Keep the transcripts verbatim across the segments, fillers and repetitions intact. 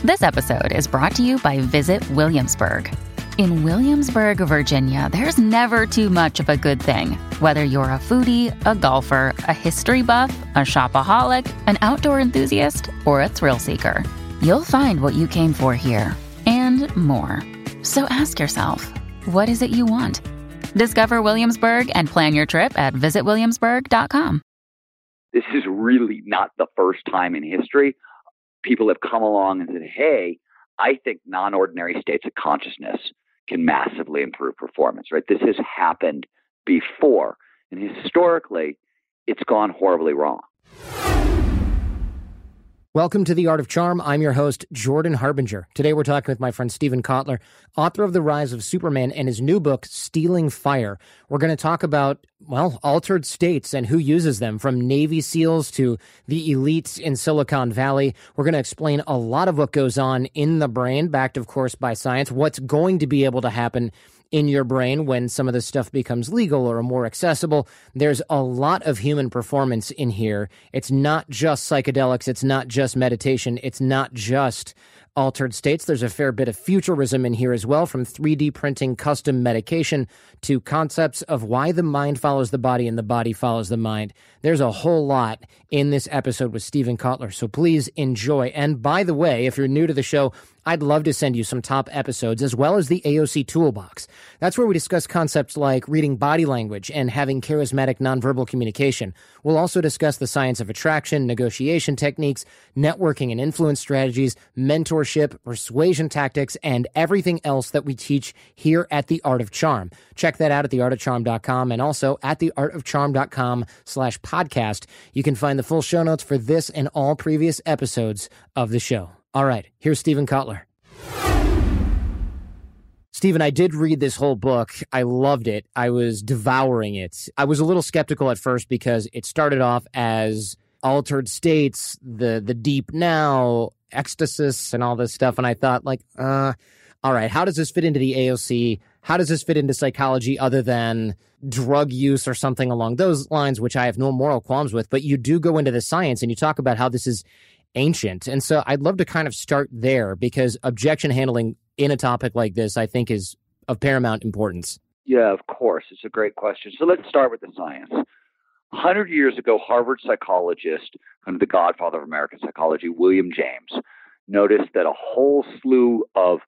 This episode is brought to you by Visit Williamsburg. In Williamsburg, Virginia, there's never too much of a good thing. Whether you're a foodie, a golfer, a history buff, a shopaholic, an outdoor enthusiast, or a thrill seeker, you'll find what you came for here and more. So ask yourself, what is it you want? Discover Williamsburg and plan your trip at visit williamsburg dot com. This is really not the first time in history people have come along and said, hey, I think non-ordinary states of consciousness can massively improve performance, right? This has happened before. And historically, it's gone horribly wrong. Welcome to The Art of Charm. I'm your host, Jordan Harbinger. Today we're talking with my friend Steven Kotler, author of The Rise of Superman and his new book, Stealing Fire. We're going to talk about, well, altered states and who uses them, from Navy SEALs to the elites in Silicon Valley. We're going to explain a lot of what goes on in the brain, backed, of course, by science, what's going to be able to happen in your brain when some of this stuff becomes legal or more accessible. There's a lot of human performance in here. It's not just psychedelics. It's not just meditation. It's not just altered states. There's a fair bit of futurism in here as well, from three D printing custom medication to concepts of why the mind follows the body and the body follows the mind. There's a whole lot in this episode with Steven Kotler, so please enjoy. And by the way, if you're new to the show, I'd love to send you some top episodes as well as the A O C Toolbox. That's where we discuss concepts like reading body language and having charismatic nonverbal communication. We'll also discuss the science of attraction, negotiation techniques, networking and influence strategies, mentorship, persuasion tactics, and everything else that we teach here at The Art of Charm. Check that out at the art of charm dot com and also at the art of charm dot com slash podcast. You can find the full show notes for this and all previous episodes of the show. All right, here's Steven Kotler. Steven, I did read this whole book. I loved it. I was devouring it. I was a little skeptical at first because it started off as altered states, the the deep now, ecstasis, and all this stuff. And I thought, like, uh, all right, how does this fit into the A O C? How does this fit into psychology other than drug use or something along those lines, which I have no moral qualms with? But you do go into the science and you talk about how this is ancient. And so I'd love to kind of start there, because objection handling in a topic like this, I think, is of paramount importance. Yeah, of course. It's a great question. So let's start with the science. one hundred years ago, Harvard psychologist, kind of the godfather of American psychology, William James, noticed that a whole slew of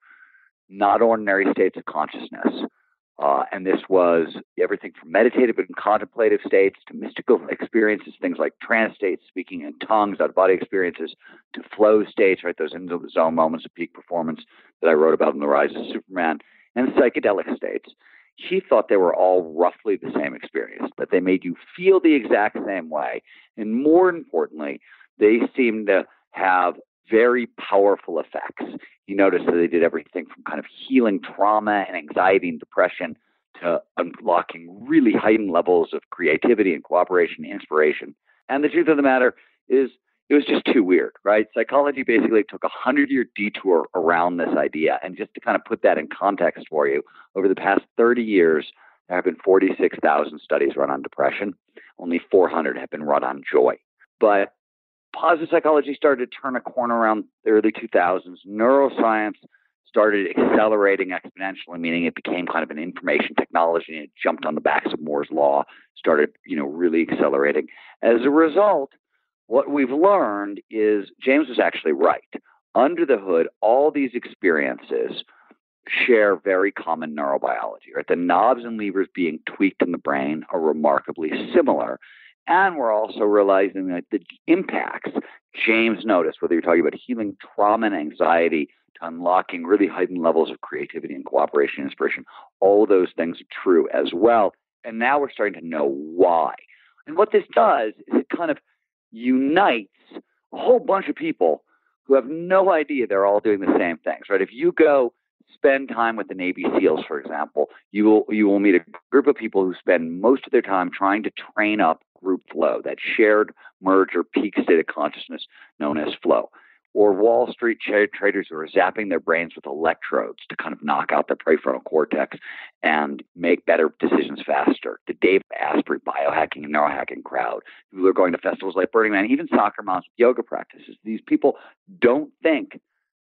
not ordinary states of consciousness, uh, and this was everything from meditative and contemplative states to mystical experiences, things like trance states, speaking in tongues, out-of-body experiences, to flow states, right, those into the zone moments of peak performance that I wrote about in The Rise of Superman, and psychedelic states. He thought they were all roughly the same experience, that they made you feel the exact same way. And more importantly, they seemed to have very powerful effects. He noticed that they did everything from kind of healing trauma and anxiety and depression to unlocking really heightened levels of creativity and cooperation and inspiration. And the truth of the matter is, it was just too weird, right? Psychology basically took a hundred-year detour around this idea. And just to kind of put that in context for you, over the past thirty years, there have been forty-six thousand studies run on depression. Only four hundred have been run on joy. But positive psychology started to turn a corner around the early two thousands. Neuroscience started accelerating exponentially, meaning it became kind of an information technology, and it jumped on the backs of Moore's law, started, you know, really accelerating. As a result, what we've learned is James was actually right. Under the hood, all these experiences share very common neurobiology, right? The knobs and levers being tweaked in the brain are remarkably similar. And we're also realizing that the impacts James noticed, whether you're talking about healing trauma and anxiety to unlocking really heightened levels of creativity and cooperation and inspiration, all those things are true as well. And now we're starting to know why. And what this does is it kind of unites a whole bunch of people who have no idea they're all doing the same things, right? If you go spend time with the Navy SEALs, for example, you will you will meet a group of people who spend most of their time trying to train up group flow, that shared merge or peak state of consciousness known as flow. Or Wall Street traders who are zapping their brains with electrodes to kind of knock out their prefrontal cortex and make better decisions faster. The Dave Asprey biohacking and neurohacking crowd, who are going to festivals like Burning Man, even soccer moms with yoga practices. These people don't think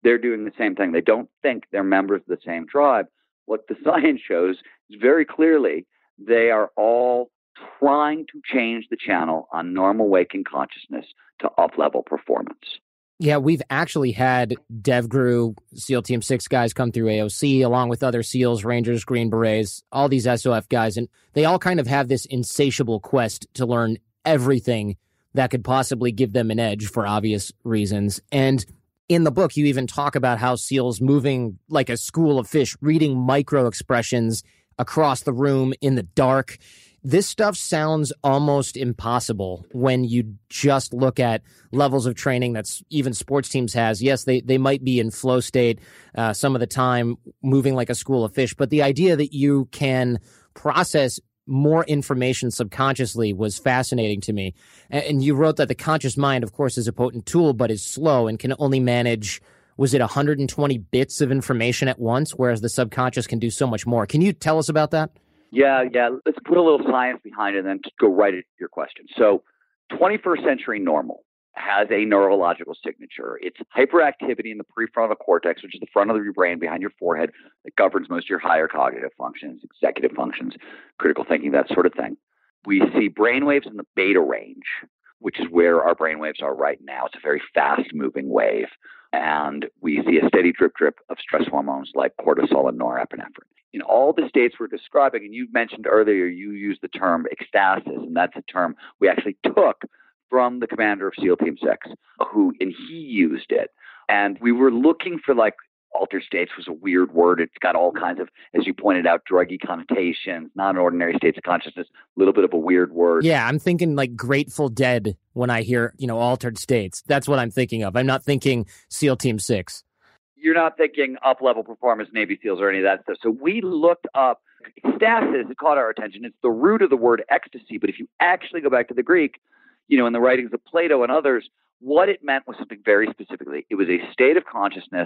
they're doing the same thing. They don't think they're members of the same tribe. What the science shows is very clearly they are all trying to change the channel on normal waking consciousness to up-level performance. Yeah, we've actually had DevGru, SEAL Team six guys come through A O C, along with other SEALs, Rangers, Green Berets, all these S O F guys, and they all kind of have this insatiable quest to learn everything that could possibly give them an edge for obvious reasons. And in the book, you even talk about how SEALs moving like a school of fish, reading micro expressions across the room in the dark. This stuff sounds almost impossible when you just look at levels of training that's even sports teams has. Yes, they, they might be in flow state uh, some of the time, moving like a school of fish, but the idea that you can process more information subconsciously was fascinating to me. And, and you wrote that the conscious mind, of course, is a potent tool, but is slow and can only manage, was it one hundred twenty bits of information at once, whereas the subconscious can do so much more. Can you tell us about that? Yeah, yeah. Let's put a little science behind it and then go right at your question. So twenty-first century normal has a neurological signature. It's hyperactivity in the prefrontal cortex, which is the front of your brain behind your forehead that governs most of your higher cognitive functions, executive functions, critical thinking, that sort of thing. We see brainwaves in the beta range, which is where our brainwaves are right now. It's a very fast-moving wave. And we see a steady drip drip of stress hormones like cortisol and norepinephrine. In all the states we're describing, and you mentioned earlier, you used the term ecstasis, and that's a term we actually took from the commander of SEAL Team six, who, and he used it. And we were looking for, like, altered states was a weird word. It's got all kinds of, as you pointed out, druggy connotations, non-ordinary states of consciousness, a little bit of a weird word. Yeah, I'm thinking like Grateful Dead when I hear, you know, altered states. That's what I'm thinking of. I'm not thinking SEAL Team six. You're not thinking up-level performance, Navy SEALs, or any of that stuff. So we looked up ecstasis. It caught our attention. It's the root of the word ecstasy. But if you actually go back to the Greek, you know, in the writings of Plato and others, what it meant was something very specifically. It was a state of consciousness.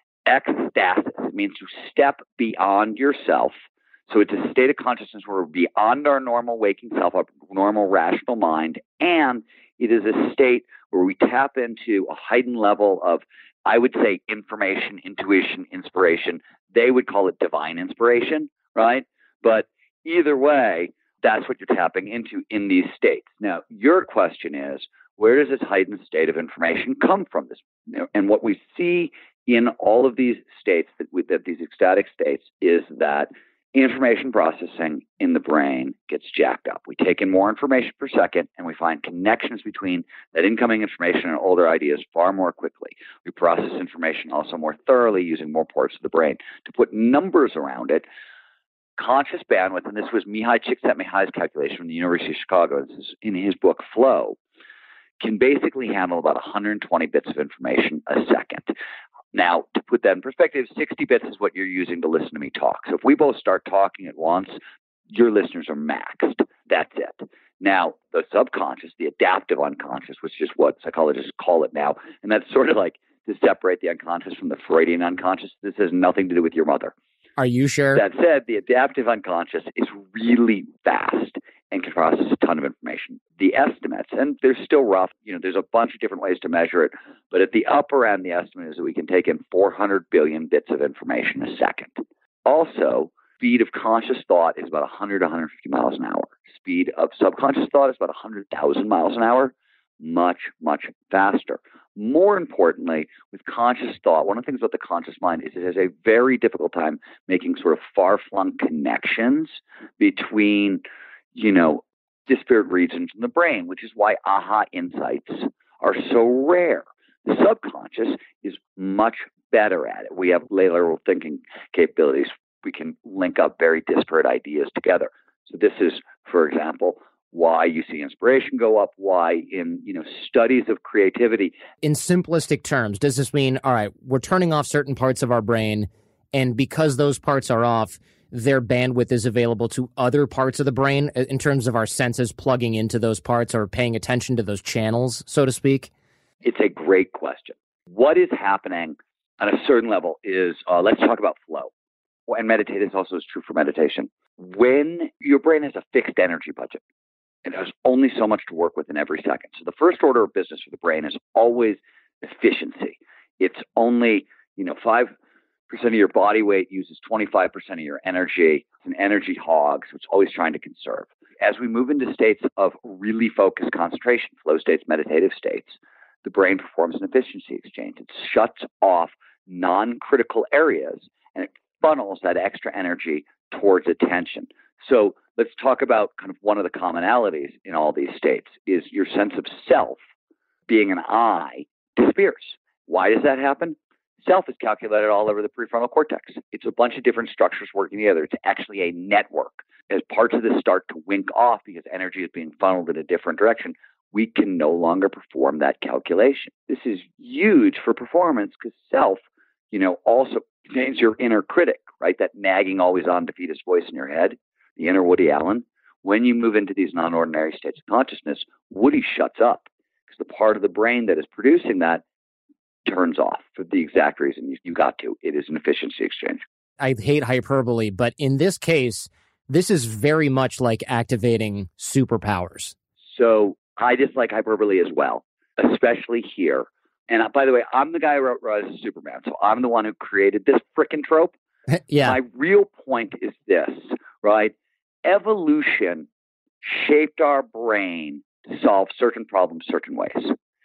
Ecstasis. It means to step beyond yourself. So it's a state of consciousness where we're beyond our normal waking self, our normal rational mind. And it is a state where we tap into a heightened level of, I would say, information, intuition, inspiration. They would call it divine inspiration, right? But either way, that's what you're tapping into in these states. Now, your question is, where does this heightened state of information come from? This, you know, and what we see in all of these states, that, we, that these ecstatic states, is that information processing in the brain gets jacked up. We take in more information per second, and we find connections between that incoming information and older ideas far more quickly. We process information also more thoroughly using more parts of the brain. To put numbers around it, conscious bandwidth, and this was Mihai Csikszentmihalyi's calculation from the University of Chicago, this is in his book Flow, can basically handle about one hundred twenty bits of information a second. Now, to put that in perspective, sixty bits is what you're using to listen to me talk. So if we both start talking at once, your listeners are maxed. That's it. Now, the subconscious, the adaptive unconscious, which is what psychologists call it now, and that's sort of like to separate the unconscious from the Freudian unconscious. This has nothing to do with your mother. Are you sure? That said, the adaptive unconscious is really fast and can process a ton of information. The estimates, and they're still rough, you know, there's a bunch of different ways to measure it, but at the upper end, the estimate is that we can take in four hundred billion bits of information a second. Also, speed of conscious thought is about one hundred to one hundred fifty miles an hour. Speed of subconscious thought is about one hundred thousand miles an hour, much, much faster. More importantly, with conscious thought, one of the things about the conscious mind is it has a very difficult time making sort of far-flung connections between, you know, disparate regions in the brain, which is why aha insights are so rare. The subconscious is much better at it. We have lateral thinking capabilities. We can link up very disparate ideas together. So this is, for example, why you see inspiration go up, why in, you know, studies of creativity. In simplistic terms, does this mean, all right, we're turning off certain parts of our brain, and because those parts are off, their bandwidth is available to other parts of the brain in terms of our senses plugging into those parts or paying attention to those channels, so to speak? It's a great question. What is happening on a certain level is, uh, let's talk about flow. And meditation also is true for meditation. When your brain has a fixed energy budget, it has only so much to work with in every second. So the first order of business for the brain is always efficiency. It's only You know, five percent of your body weight uses twenty-five percent of your energy. It's an energy hog, so it's always trying to conserve. As we move into states of really focused concentration, flow states, meditative states, the brain performs an efficiency exchange. It shuts off non-critical areas, and it funnels that extra energy towards attention. So let's talk about kind of one of the commonalities in all these states is your sense of self, being an I, disappears. Why does that happen? Self is calculated all over the prefrontal cortex. It's a bunch of different structures working together. It's actually a network. As parts of this start to wink off because energy is being funneled in a different direction, we can no longer perform that calculation. This is huge for performance because self, you know, also contains your inner critic, right? That nagging, always on defeatist voice in your head, the inner Woody Allen. When you move into these non-ordinary states of consciousness, Woody shuts up because the part of the brain that is producing that turns off for the exact reason you, you got to. It is an efficiency exchange. I hate hyperbole, but in this case, this is very much like activating superpowers. So I dislike hyperbole as well, especially here. And uh, by the way, I'm the guy who wrote Rise of Superman, so I'm the one who created this frickin' trope. Yeah. My real point is this, right? Evolution shaped our brain to solve certain problems certain ways.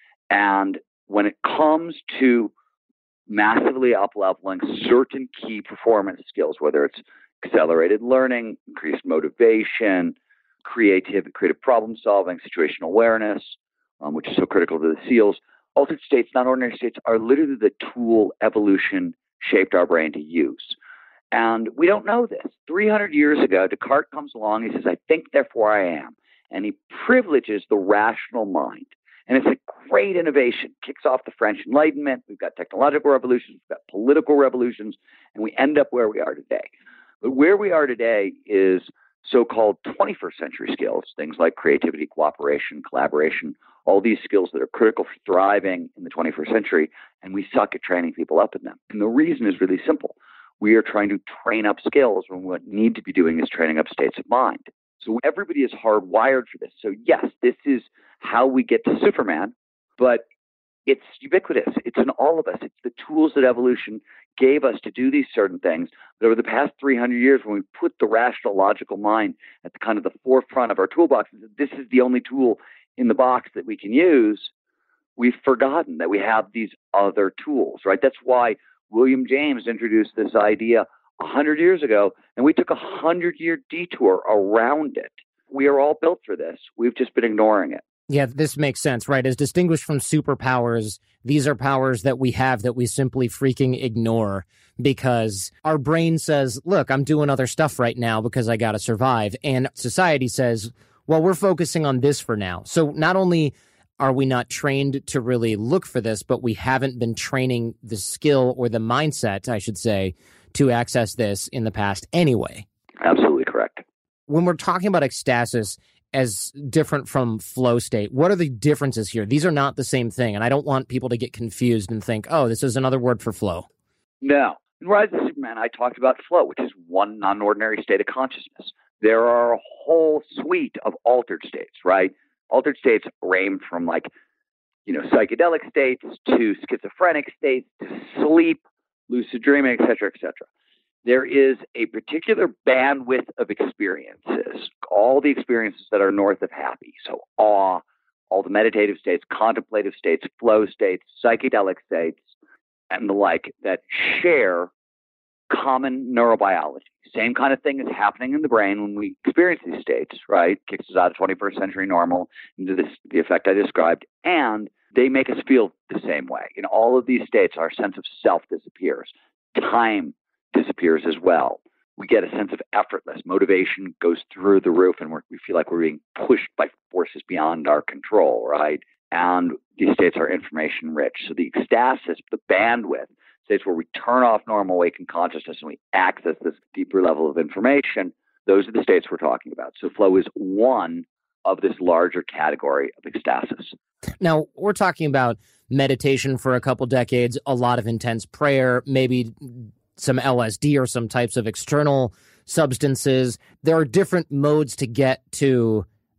And when it comes to massively up-leveling certain key performance skills, whether it's accelerated learning, increased motivation, creative, creative problem solving, situational awareness, um, which is so critical to the SEALs, altered states, non-ordinary states are literally the tool evolution shaped our brain to use. And we don't know this. three hundred years ago, Descartes comes along, he says, I think, therefore I am. And he privileges the rational mind. And it's a great innovation. Kicks off the French Enlightenment. We've got technological revolutions. We've got political revolutions. And we end up where we are today. But where we are today is so-called twenty-first century skills, things like creativity, cooperation, collaboration, all these skills that are critical for thriving in the twenty-first century, and we suck at training people up in them. And the reason is really simple. We are trying to train up skills when what we need to be doing is training up states of mind. So everybody is hardwired for this. So yes, this is how we get to Superman, but it's ubiquitous. It's in all of us. It's the tools that evolution gave us to do these certain things. But over the past three hundred years, when we put the rational, logical mind at the kind of the forefront of our toolbox, this is the only tool in the box that we can use, we've forgotten that we have these other tools, right? That's why William James introduced this idea one hundred years ago, and we took a hundred-year detour around it. We are all built for this. We've just been ignoring it. Yeah, this makes sense, right? As distinguished from superpowers, these are powers that we have that we simply freaking ignore because our brain says, look, I'm doing other stuff right now because I got to survive. And society says, well, we're focusing on this for now. So not only are we not trained to really look for this, but we haven't been training the skill or the mindset, I should say, to access this in the past anyway. Absolutely correct. When we're talking about ecstasis as different from flow state, what are the differences here? These are not the same thing, and I don't want people to get confused and think, oh, this is another word for flow. No. In Rise of Superman, I talked about flow, which is one non-ordinary state of consciousness. There are a whole suite of altered states, right? Altered states range from like, you know, psychedelic states to schizophrenic states to sleep, lucid dreaming, et cetera, et cetera. There is a particular bandwidth of experiences, all the experiences that are north of happy. So awe, all the meditative states, contemplative states, flow states, psychedelic states, and the like that share common neurobiology. Same kind of thing is happening in the brain when we experience these states, right? Kicks us out of twenty-first century normal into this, the effect I described, and they make us feel the same way. In all of these states, our sense of self disappears. Time disappears as well. We get a sense of effortless. Motivation goes through the roof, and we're, we feel like we're being pushed by forces beyond our control, right? And these states are information rich. So the ecstasis, the bandwidth, states where we turn off normal waking consciousness and we access this deeper level of information, those are the states we're talking about. So flow is one of this larger category of ecstasis. Now, we're talking about meditation for a couple decades, a lot of intense prayer, maybe some L S D or some types of external substances. There are different modes to get to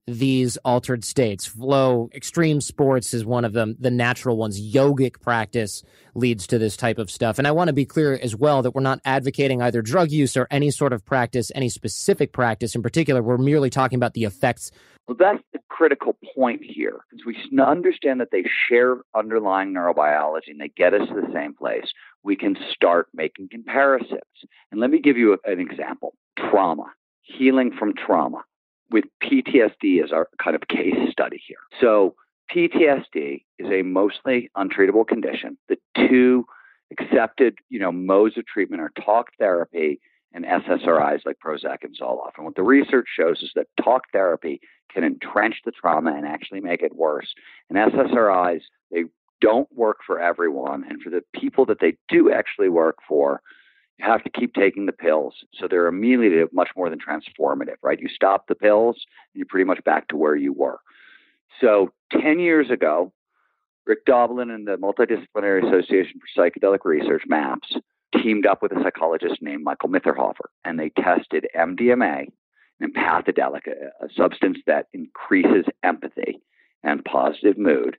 these altered states. Flow, extreme sports is one of them, the natural ones. Yogic practice leads to this type of stuff. And I want to be clear as well that we're not advocating either drug use or any sort of practice, any specific practice in particular. We're merely talking about the effects. Well, that's the critical point here, because we understand that they share underlying neurobiology and they get us to the same place. We can start making comparisons. And let me give you an example. Trauma, healing from trauma, with P T S D as our kind of case study here. So P T S D is a mostly untreatable condition. The two accepted, you know, modes of treatment are talk therapy and S S R Is like Prozac and Zoloft. And what the research shows is that talk therapy can entrench the trauma and actually make it worse. And S S R Is, they don't work for everyone. And for the people that they do actually work for, you have to keep taking the pills. So they're ameliorative much more than transformative, right? You stop the pills, and you're pretty much back to where you were. So ten years ago, Rick Doblin and the Multidisciplinary Association for Psychedelic Research, MAPS, teamed up with a psychologist named Michael Mitherhofer, and they tested M D M A, an empathedelic, a, a substance that increases empathy and positive mood,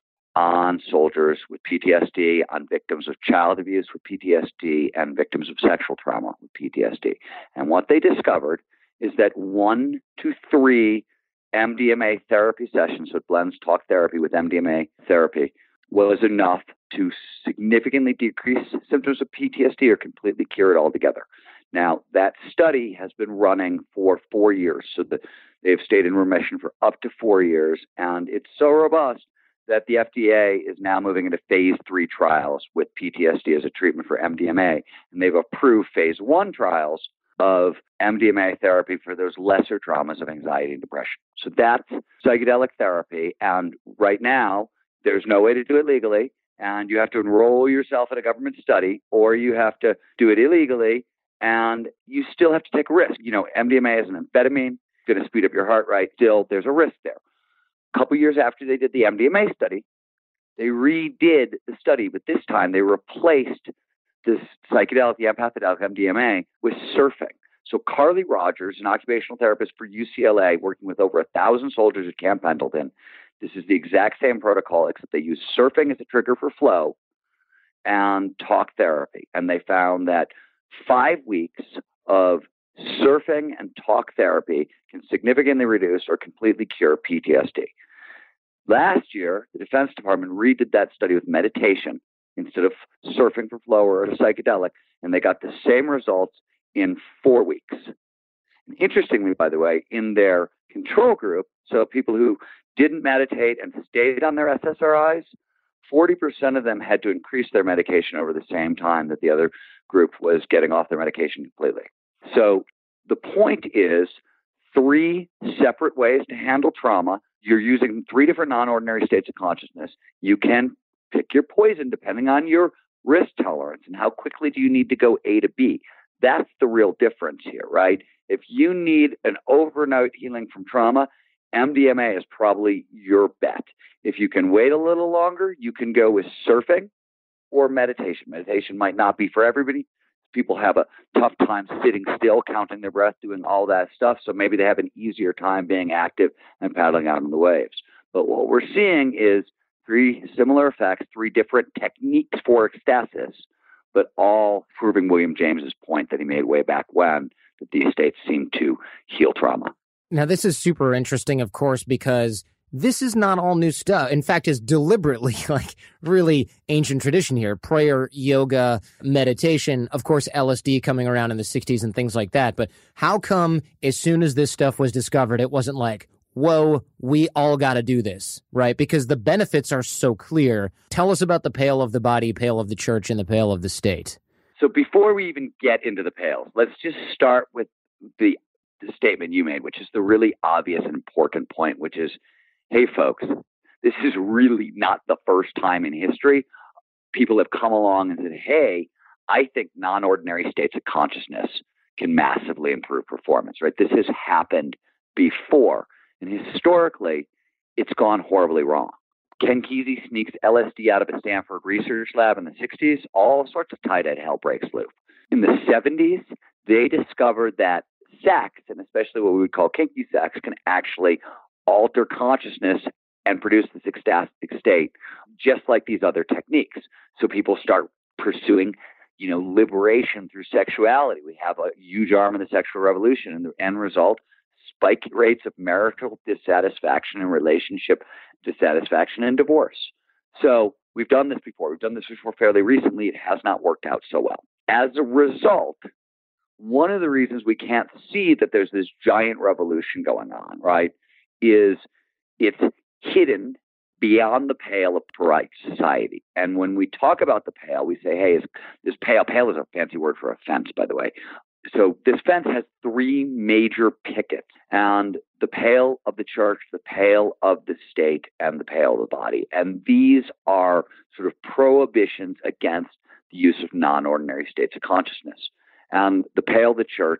on soldiers with P T S D, on victims of child abuse with P T S D, and victims of sexual trauma with P T S D. And what they discovered is that one to three M D M A therapy sessions, so it blends talk therapy with M D M A therapy, was enough to significantly decrease symptoms of P T S D or completely cure it altogether. Now, that study has been running for four years, so that they've stayed in remission for up to four years, and it's so robust that the F D A is now moving into phase three trials with P T S D as a treatment for M D M A. And they've approved phase one trials of M D M A therapy for those lesser traumas of anxiety and depression. So that's psychedelic therapy. And right now, there's no way to do it legally. And you have to enroll yourself in a government study, or you have to do it illegally. And you still have to take a risk. You know, M D M A is an amphetamine, going to speed up your heart rate. Still, there's a risk there. A couple years after they did the M D M A study, they redid the study, but this time they replaced this psychedelic, the empathedelic M D M A, with surfing. So Carly Rogers, an occupational therapist for U C L A, working with over a thousand soldiers at Camp Pendleton, this is the exact same protocol, except they use surfing as a trigger for flow and talk therapy. And they found that five weeks of surfing and talk therapy can significantly reduce or completely cure P T S D. Last year, the Defense Department redid that study with meditation instead of surfing for flow or a psychedelic, and they got the same results in four weeks. And interestingly, by the way, in their control group, so people who didn't meditate and stayed on their S S R Is, forty percent of them had to increase their medication over the same time that the other group was getting off their medication completely. So the point is three separate ways to handle trauma. You're using three different non-ordinary states of consciousness. You can pick your poison depending on your risk tolerance and how quickly do you need to go A to B. That's the real difference here, right? If you need an overnight healing from trauma, M D M A is probably your bet. If you can wait a little longer, you can go with surfing or meditation. Meditation might not be for everybody. People have a tough time sitting still, counting their breath, doing all that stuff. So maybe they have an easier time being active and paddling out on the waves. But what we're seeing is three similar effects, three different techniques for ecstasis, but all proving William James's point that he made way back when, that these states seem to heal trauma. Now, this is super interesting, of course, because this is not all new stuff. In fact, is deliberately like really ancient tradition here. Prayer, yoga, meditation, of course, L S D coming around in the sixties and things like that. But how come as soon as this stuff was discovered, it wasn't like, whoa, we all got to do this, right? Because the benefits are so clear. Tell us about the pale of the body, pale of the church, and the pale of the state. So before we even get into the pales, let's just start with the, the statement you made, which is the really obvious and important point, which is, hey, folks, this is really not the first time in history people have come along and said, hey, I think non-ordinary states of consciousness can massively improve performance, right? This has happened before. And historically, it's gone horribly wrong. Ken Kesey sneaks L S D out of a Stanford research lab in the sixties. All sorts of tie-dye hell breaks loose. In the seventies, they discovered that sex, and especially what we would call kinky sex, can actually alter consciousness and produce this ecstatic state, just like these other techniques. So people start pursuing, you know, liberation through sexuality. We have a huge arm of the sexual revolution, and the end result, spike rates of marital dissatisfaction and relationship dissatisfaction and divorce. So we've done this before. We've done this before fairly recently. It has not worked out so well. As a result, one of the reasons we can't see that there's this giant revolution going on, right, is it's hidden beyond the pale of polite society. And when we talk about the pale, we say, hey, is this pale, pale is a fancy word for a fence, by the way. So this fence has three major pickets, and the pale of the church, the pale of the state, and the pale of the body. And these are sort of prohibitions against the use of non-ordinary states of consciousness. And the pale of the church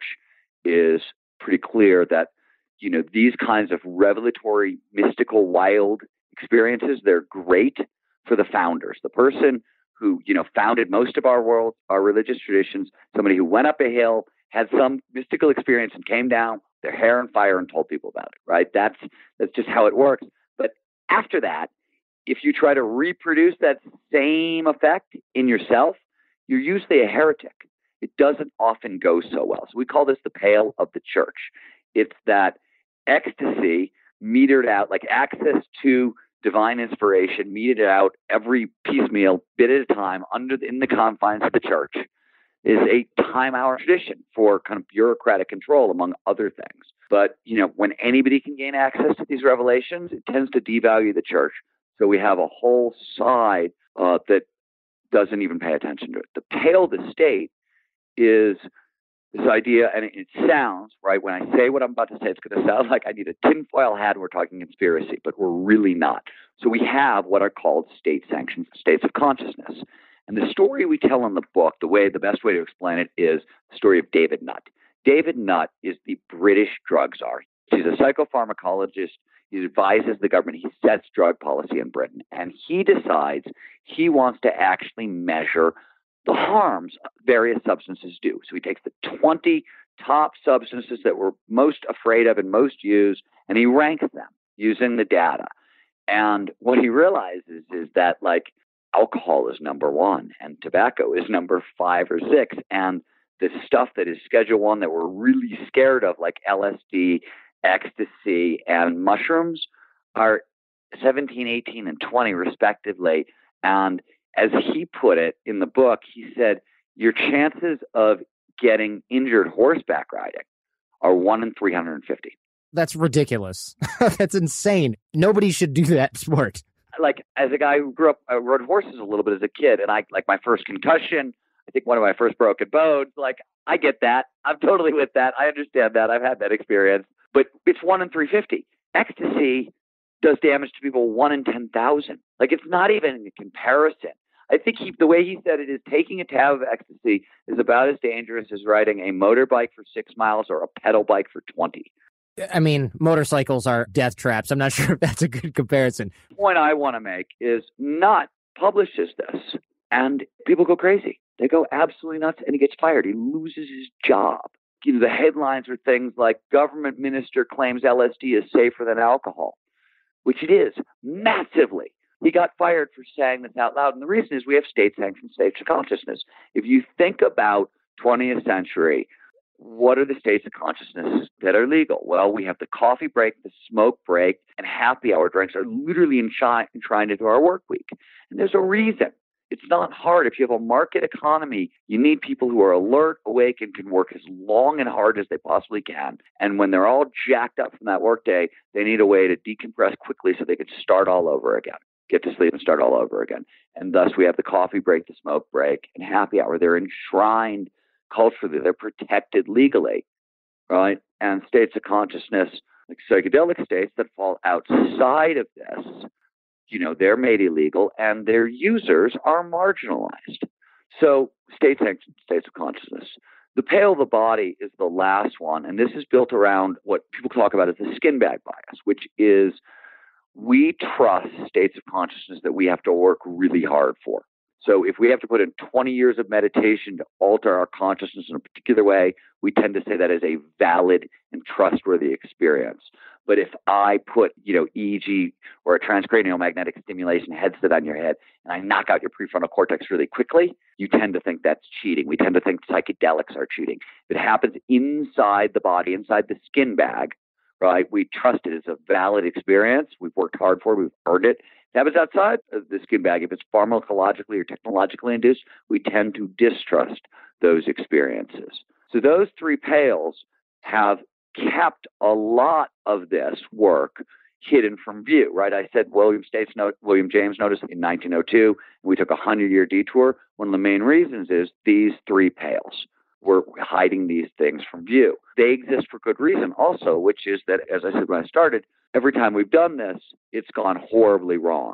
is pretty clear that, you know, these kinds of revelatory, mystical, wild experiences, they're great for the founders. The person who, you know, founded most of our world, our religious traditions, somebody who went up a hill, had some mystical experience and came down, their hair on fire and told people about it, right? That's that's just how it works. But after that, if you try to reproduce that same effect in yourself, you're usually a heretic. It doesn't often go so well. So we call this the pale of the church. It's that ecstasy metered out, like access to divine inspiration, meted out every piecemeal, bit at a time, under the, in the confines of the church, is a time-hour tradition for kind of bureaucratic control, among other things. But, you know, when anybody can gain access to these revelations, it tends to devalue the church. So we have a whole side uh, that doesn't even pay attention to it. The pale of the state is this idea, and it, it sounds, right, when I say what I'm about to say, it's going to sound like I need a tinfoil hat and we're talking conspiracy, but we're really not. So we have what are called state-sanctioned states of consciousness. And the story we tell in the book, the way, the best way to explain it is the story of David Nutt. David Nutt is the British drug czar. He's a psychopharmacologist. He advises the government. He sets drug policy in Britain. And he decides he wants to actually measure the harms various substances do. So he takes the twenty top substances that we're most afraid of and most used, and he ranks them using the data. And what he realizes is that, like, alcohol is number one and tobacco is number five or six. And the stuff that is Schedule One that we're really scared of, like L S D, ecstasy, and mushrooms, are seventeen, eighteen, and twenty respectively. And as he put it in the book, he said, your chances of getting injured horseback riding are one in three hundred fifty. That's ridiculous. That's insane. Nobody should do that sport. Like, as a guy who grew up, I rode horses a little bit as a kid, and I, like, my first concussion, I think one of my first broken bones, like, I get that. I'm totally with that. I understand that. I've had that experience. But it's one in three hundred fifty. Ecstasy does damage to people one in ten thousand. Like, it's not even a comparison. I think he, the way he said it is, taking a tab of ecstasy is about as dangerous as riding a motorbike for six miles or a pedal bike for twenty. I mean, motorcycles are death traps. I'm not sure if that's a good comparison. The point I want to make is Nutt publishes this, and people go crazy. They go absolutely nuts, and he gets fired. He loses his job. You know, the headlines are things like, government minister claims L S D is safer than alcohol, which it is, massively. He got fired for saying this out loud. And the reason is we have state-sanctioned states of consciousness. If you think about twentieth century, what are the states of consciousness that are legal? Well, we have the coffee break, the smoke break, and happy hour drinks are literally enshrined into our work week. And there's a reason. It's not hard. If you have a market economy, you need people who are alert, awake, and can work as long and hard as they possibly can. And when they're all jacked up from that workday, they need a way to decompress quickly so they can start all over again, get to sleep and start all over again. And thus we have the coffee break, the smoke break, and happy hour. They're enshrined culturally. They're protected legally, right? And states of consciousness, like psychedelic states that fall outside of this, you know, they're made illegal and their users are marginalized. So state-sanctioned states of consciousness. The pale of the body is the last one, and this is built around what people talk about as the skin bag bias, which is we trust states of consciousness that we have to work really hard for. So if we have to put in twenty years of meditation to alter our consciousness in a particular way, we tend to say that is a valid and trustworthy experience. But if I put, you know, E E G or a transcranial magnetic stimulation headset on your head and I knock out your prefrontal cortex really quickly, you tend to think that's cheating. We tend to think psychedelics are cheating. If it happens inside the body, inside the skin bag, right, we trust it as a valid experience. We've worked hard for it. We've earned it. If it happens outside of the skin bag, if it's pharmacologically or technologically induced, we tend to distrust those experiences. So those three pales have kept a lot of this work hidden from view, right? I said William States note, William James noticed in nineteen oh two, and we took a hundred-year detour. One of the main reasons is these three pales were hiding these things from view. They exist for good reason also, which is that, as I said when I started, every time we've done this, it's gone horribly wrong.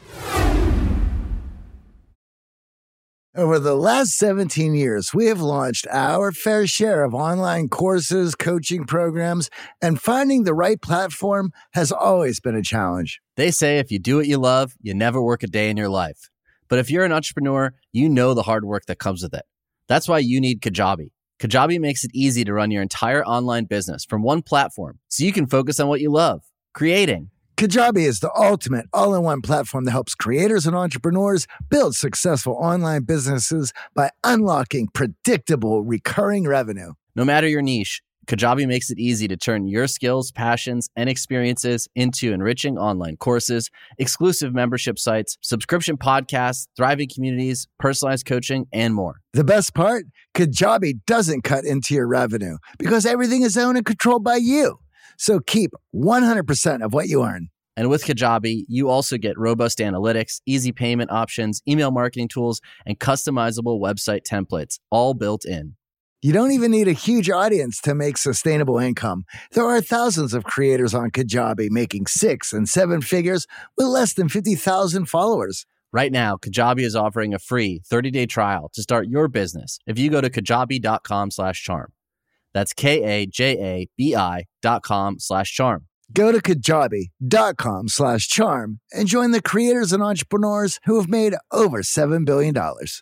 Over the last seventeen years, we have launched our fair share of online courses, coaching programs, and finding the right platform has always been a challenge. They say if you do what you love, you never work a day in your life. But if you're an entrepreneur, you know the hard work that comes with it. That's why you need Kajabi. Kajabi makes it easy to run your entire online business from one platform so you can focus on what you love, creating. Kajabi is the ultimate all-in-one platform that helps creators and entrepreneurs build successful online businesses by unlocking predictable, recurring revenue. No matter your niche, Kajabi makes it easy to turn your skills, passions, and experiences into enriching online courses, exclusive membership sites, subscription podcasts, thriving communities, personalized coaching, and more. The best part? Kajabi doesn't cut into your revenue because everything is owned and controlled by you. So keep one hundred percent of what you earn. And with Kajabi, you also get robust analytics, easy payment options, email marketing tools, and customizable website templates, all built in. You don't even need a huge audience to make sustainable income. There are thousands of creators on Kajabi making six and seven figures with less than fifty thousand followers. Right now, Kajabi is offering a free thirty-day trial to start your business if you go to kajabi.com slash charm. That's K-A-J-A-B-I dot com slash charm. Go to kajabi.com slash charm and join the creators and entrepreneurs who have made over seven billion dollars.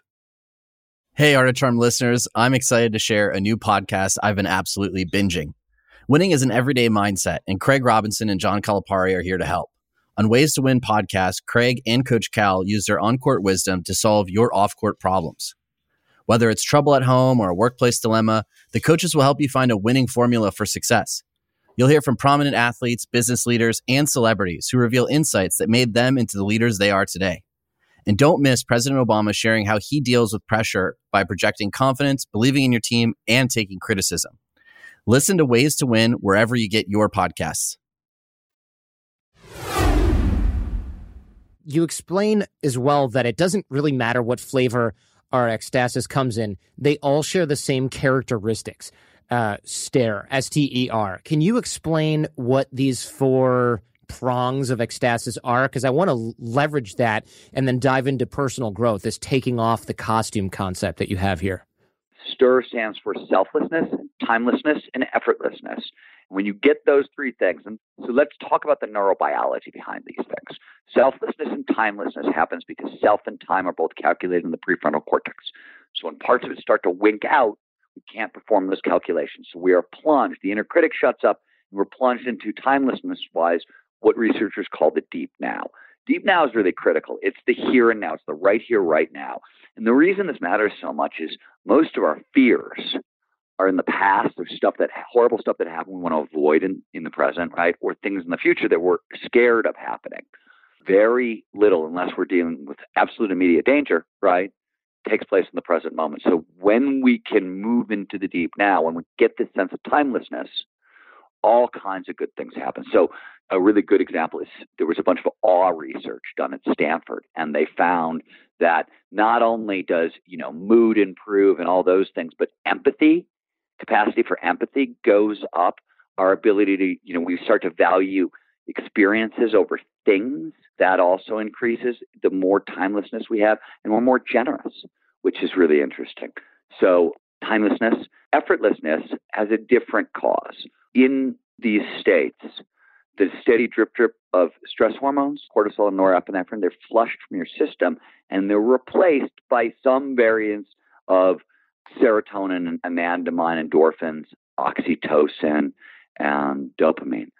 Hey, Art of Charm listeners, I'm excited to share a new podcast I've been absolutely binging. Winning is an everyday mindset, and Craig Robinson and John Calipari are here to help. On Ways to Win podcast, Craig and Coach Cal use their on-court wisdom to solve your off-court problems. Whether it's trouble at home or a workplace dilemma, the coaches will help you find a winning formula for success. You'll hear from prominent athletes, business leaders, and celebrities who reveal insights that made them into the leaders they are today. And don't miss President Obama sharing how he deals with pressure by projecting confidence, believing in your team, and taking criticism. Listen to Ways to Win wherever you get your podcasts. You explain as well that it doesn't really matter what flavor our ecstasis comes in. They all share the same characteristics. Uh, stare, S T E R. Can you explain what these four prongs of ecstasis are? Because I want to leverage that and then dive into personal growth, this taking off the costume concept that you have here. STIR stands for selflessness, timelessness, and effortlessness. When you get those three things, and so let's talk about the neurobiology behind these things. Selflessness and timelessness happens because self and time are both calculated in the prefrontal cortex. So when parts of it start to wink out, we can't perform those calculations. So we are plunged. The inner critic shuts up, and we're plunged into timelessness-wise what researchers call the deep now. Deep now is really critical. It's the here and now. It's the right here, right now. And the reason this matters so much is most of our fears are in the past. There's stuff that horrible stuff that happened we want to avoid in, in the present, right? Or things in the future that we're scared of happening. Very little, unless we're dealing with absolute immediate danger, right, takes place in the present moment. So when we can move into the deep now, when we get this sense of timelessness, all kinds of good things happen. So a really good example is there was a bunch of awe research done at Stanford, and they found that not only does, you know, mood improve and all those things, but empathy, capacity for empathy goes up. Our ability to, you know, we start to value experiences over things. That also increases the more timelessness we have, and we're more generous, which is really interesting. So timelessness, effortlessness has a different cause. In these states, the steady drip drip of stress hormones, cortisol and norepinephrine, they're flushed from your system, and they're replaced by some variants of serotonin and anandamide, endorphins, oxytocin, and dopamine.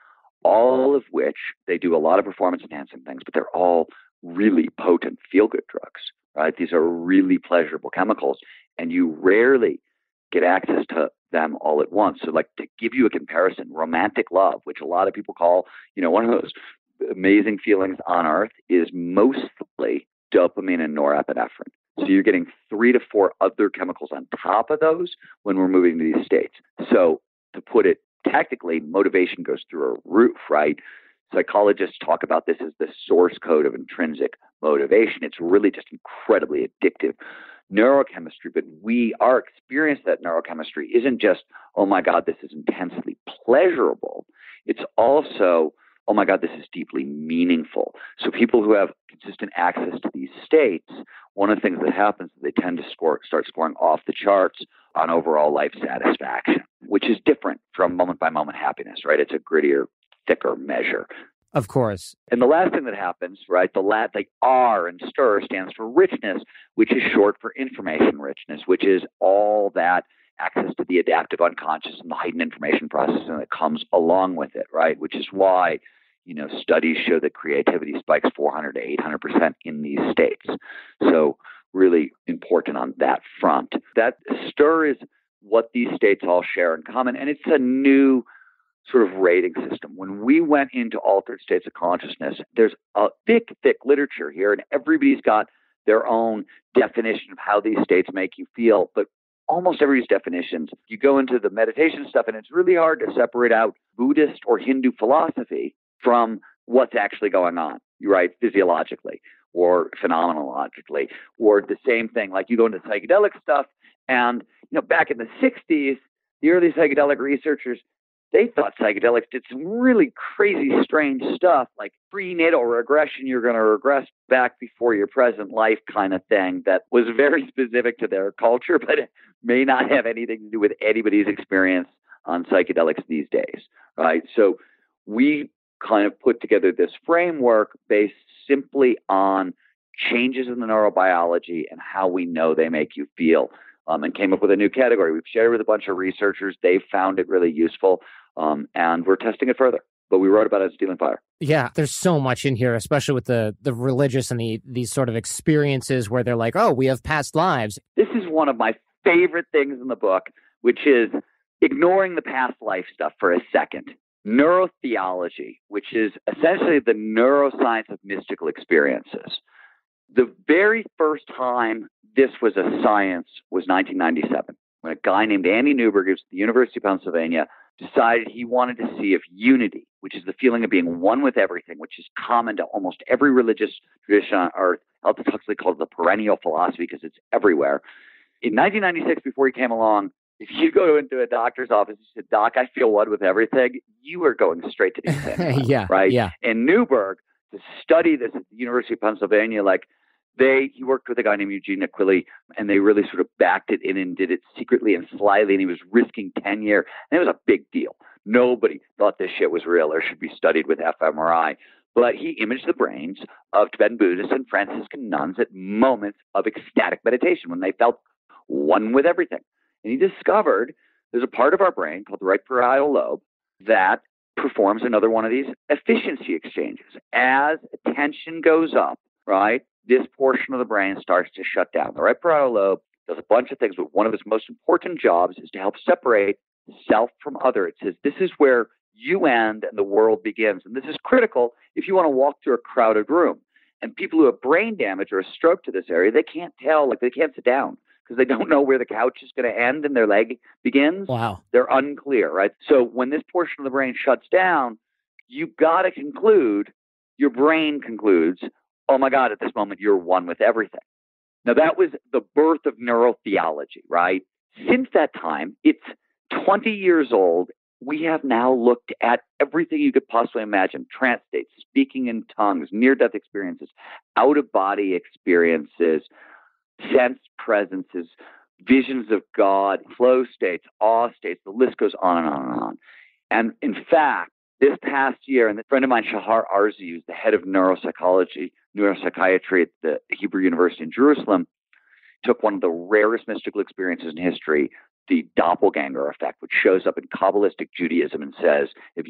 all of which they do a lot of performance enhancing things, but they're all really potent feel-good drugs, right? These are really pleasurable chemicals, and you rarely get access to them all at once. So like, to give you a comparison, romantic love, which a lot of people call, you know, one of those amazing feelings on earth, is mostly dopamine and norepinephrine. So you're getting three to four other chemicals on top of those when we're moving to these states. So to put it tactically, motivation goes through a roof, right? Psychologists talk about this as the source code of intrinsic motivation. It's really just incredibly addictive neurochemistry, but we, our experience of that neurochemistry isn't just, oh my God, this is intensely pleasurable. It's also, oh my God, this is deeply meaningful. So people who have consistent access to these states, one of the things that happens is they tend to score, start scoring off the charts on overall life satisfaction, which is different from moment by moment happiness, right? It's a grittier, thicker measure. Of course. And the last thing that happens, right, the lat, like R in STIR stands for richness, which is short for information richness, which is all that access to the adaptive unconscious and the heightened information processing that comes along with it, right? Which is why, you know, studies show that creativity spikes four hundred to eight hundred percent in these states. So really important on that front. That STIR is what these states all share in common, and it's a new sort of rating system. When we went into altered states of consciousness, there's a thick, thick literature here, and everybody's got their own definition of how these states make you feel. But almost everybody's definitions, you go into the meditation stuff, and it's really hard to separate out Buddhist or Hindu philosophy from what's actually going on, right, physiologically or phenomenologically, or the same thing, like you go into psychedelic stuff, and, you know, back in the sixties, the early psychedelic researchers, they thought psychedelics did some really crazy, strange stuff, like prenatal regression, you're going to regress back before your present life kind of thing that was very specific to their culture, but it may not have anything to do with anybody's experience on psychedelics these days, right? So we kind of put together this framework based simply on changes in the neurobiology and how we know they make you feel, um, and came up with a new category. We've shared it with a bunch of researchers. They found it really useful. Um, and we're testing it further. But we wrote about it in Stealing Fire. Yeah, there's so much in here, especially with the the religious and the these sort of experiences where they're like, oh, we have past lives. This is one of my favorite things in the book, which is ignoring the past life stuff for a second. Neurotheology, which is essentially the neuroscience of mystical experiences. The very first time this was a science was nineteen ninety-seven, when a guy named Andy Newberg, who's at the University of Pennsylvania, decided he wanted to see if unity, which is the feeling of being one with everything, which is common to almost every religious tradition on earth. Aldous Huxley called it the perennial philosophy because it's everywhere. In nineteen ninety-six, before he came along, if you go into a doctor's office and said, Doc, I feel one with everything, you are going straight to the insane. yeah, right? Yeah. And Newberg, to study this at the University of Pennsylvania, like they, he worked with a guy named Eugene Aquili, and they really sort of backed it in and did it secretly and slyly, and he was risking tenure, and it was a big deal. Nobody thought this shit was real or should be studied with fMRI. But he imaged the brains of Tibetan Buddhists and Franciscan nuns at moments of ecstatic meditation when they felt one with everything. And he discovered there's a part of our brain called the right parietal lobe that performs another one of these efficiency exchanges. As attention goes up, right, this portion of the brain starts to shut down. The right parietal lobe does a bunch of things, but one of its most important jobs is to help separate self from other. It says this is where you end and the world begins. And this is critical if you want to walk through a crowded room. And people who have brain damage or a stroke to this area, they can't tell, like they can't sit down because they don't know where the couch is going to end and their leg begins. Wow. They're unclear, right? So when this portion of the brain shuts down, you've got to conclude, your brain concludes, oh my God, at this moment, you're one with everything. Now, that was the birth of neurotheology, right? Since that time, it's twenty years old. We have now looked at everything you could possibly imagine: trance states, speaking in tongues, near-death experiences, out-of-body experiences, sense presences, visions of God, flow states, awe states. The list goes on and on and on. And in fact, this past year, and a friend of mine, Shahar Arzi, who's the head of neuropsychology, neuropsychiatry at the Hebrew University in Jerusalem, took one of the rarest mystical experiences in history, the doppelganger effect, which shows up in Kabbalistic Judaism and says, if you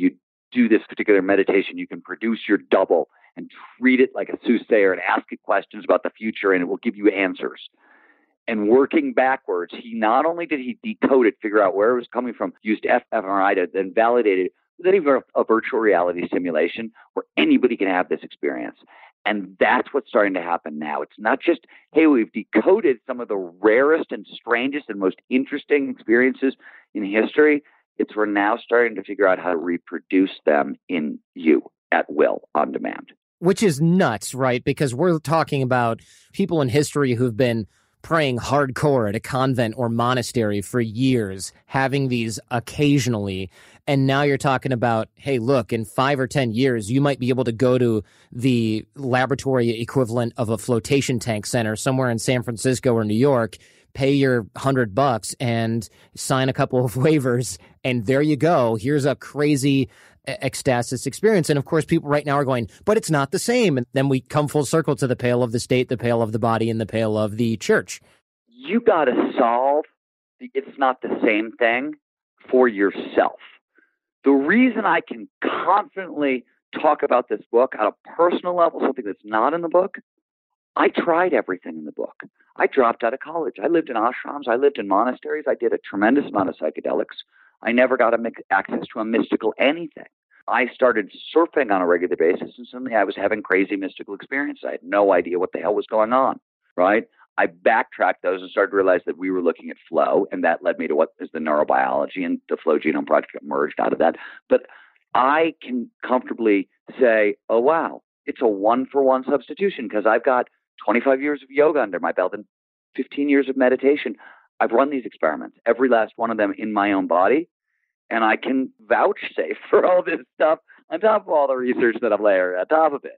do this particular meditation, you can produce your double and treat it like a soothsayer and ask it questions about the future, and it will give you answers. And working backwards, he not only did he decode it, figure out where it was coming from, used fMRI to then validate it, but then even a virtual reality simulation where anybody can have this experience. And that's what's starting to happen now. It's not just, hey, we've decoded some of the rarest and strangest and most interesting experiences in history. It's we're now starting to figure out how to reproduce them in you at will, on demand. Which is nuts, right? Because we're talking about people in history who've been praying hardcore at a convent or monastery for years, having these occasionally. And now you're talking about, hey, look, in five or ten years, you might be able to go to the laboratory equivalent of a flotation tank center somewhere in San Francisco or New York, pay your hundred bucks and sign a couple of waivers. And there you go. Here's a crazy ecstasis experience. And of course, people right now are going, but it's not the same. And then we come full circle to the pale of the state, the pale of the body, and the pale of the church. You got to solve the it's not the same thing for yourself. The reason I can confidently talk about this book at a personal level, something that's not in the book, I tried everything in the book. I dropped out of college. I lived in ashrams. I lived in monasteries. I did a tremendous amount of psychedelics. I never got a mix, access to a mystical anything. I started surfing on a regular basis, and suddenly I was having crazy mystical experiences. I had no idea what the hell was going on, right? I backtracked those and started to realize that we were looking at flow, and that led me to what is the neurobiology, and the Flow Genome Project emerged out of that. But I can comfortably say, oh, wow, it's a one-for-one substitution because I've got twenty-five years of yoga under my belt and fifteen years of meditation. I've run these experiments, every last one of them in my own body, and I can vouchsafe for all this stuff on top of all the research that I've layered on top of it.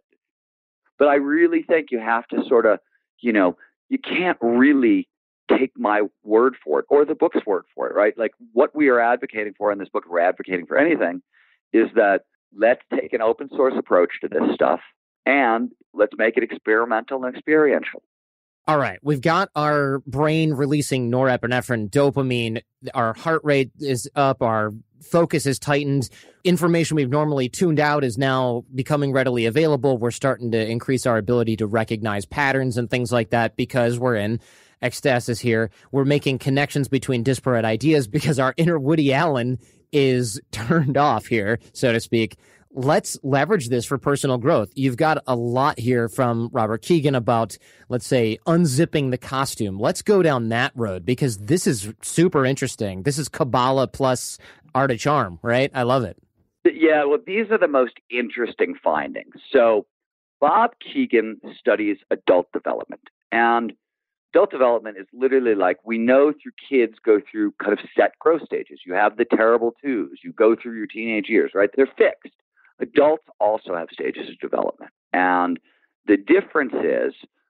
But I really think you have to sort of, you know, you can't really take my word for it or the book's word for it, right? Like what we are advocating for in this book, we're advocating for anything, is that let's take an open source approach to this stuff and let's make it experimental and experiential. All right, we've got our brain releasing norepinephrine, dopamine, our heart rate is up, our focus is tightened, information we've normally tuned out is now becoming readily available. We're starting to increase our ability to recognize patterns and things like that because we're in ecstasis here. We're making connections between disparate ideas because our inner Woody Allen is turned off here, so to speak. Let's leverage this for personal growth. You've got a lot here from Robert Kegan about, let's say, unzipping the costume. Let's go down that road because this is super interesting. This is Kabbalah plus Art of Charm, right? I love it. Yeah, well, these are the most interesting findings. So Bob Kegan studies adult development. And adult development is literally like we know through kids go through kind of set growth stages. You have the terrible twos. You go through your teenage years, right? They're fixed. Adults also have stages of development. And the difference is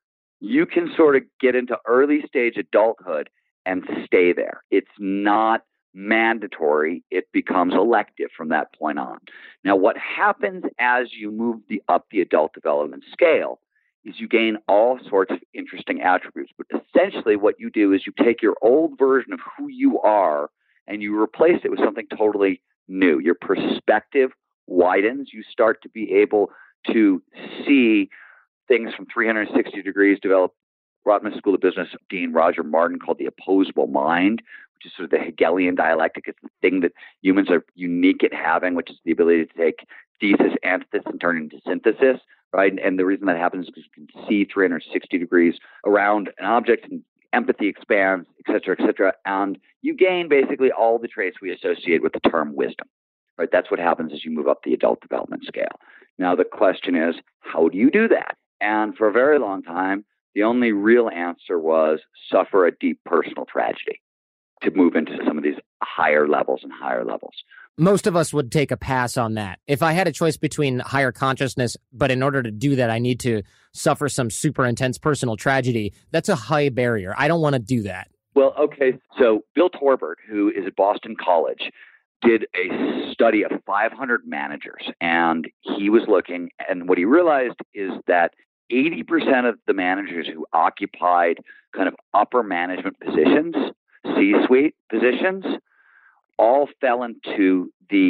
you can sort of get into early stage adulthood and stay there. It's not mandatory. It becomes elective from that point on. Now, what happens as you move the, up the adult development scale is you gain all sorts of interesting attributes. But essentially what you do is you take your old version of who you are and you replace it with something totally new. Your perspective widens. You start to be able to see things from three hundred sixty degrees. Develop Rotman School of Business Dean Roger Martin called the opposable mind, which is sort of the Hegelian dialectic. It's the thing that humans are unique at having, which is the ability to take thesis, antithesis, and turn it into synthesis, right? And, and the reason that happens is because you can see three hundred sixty degrees around an object, and empathy expands, et cetera, et cetera. And you gain basically all the traits we associate with the term wisdom. Right, that's what happens as you move up the adult development scale. Now, the question is, how do you do that? And for a very long time, the only real answer was suffer a deep personal tragedy to move into some of these higher levels and higher levels. Most of us would take a pass on that. If I had a choice between higher consciousness, but in order to do that, I need to suffer some super intense personal tragedy, that's a high barrier. I don't want to do that. Well, okay. So Bill Torbert, who is at Boston College, did a study of five hundred managers, and he was looking, and what he realized is that eighty percent of the managers who occupied kind of upper management positions, C-suite positions, all fell into the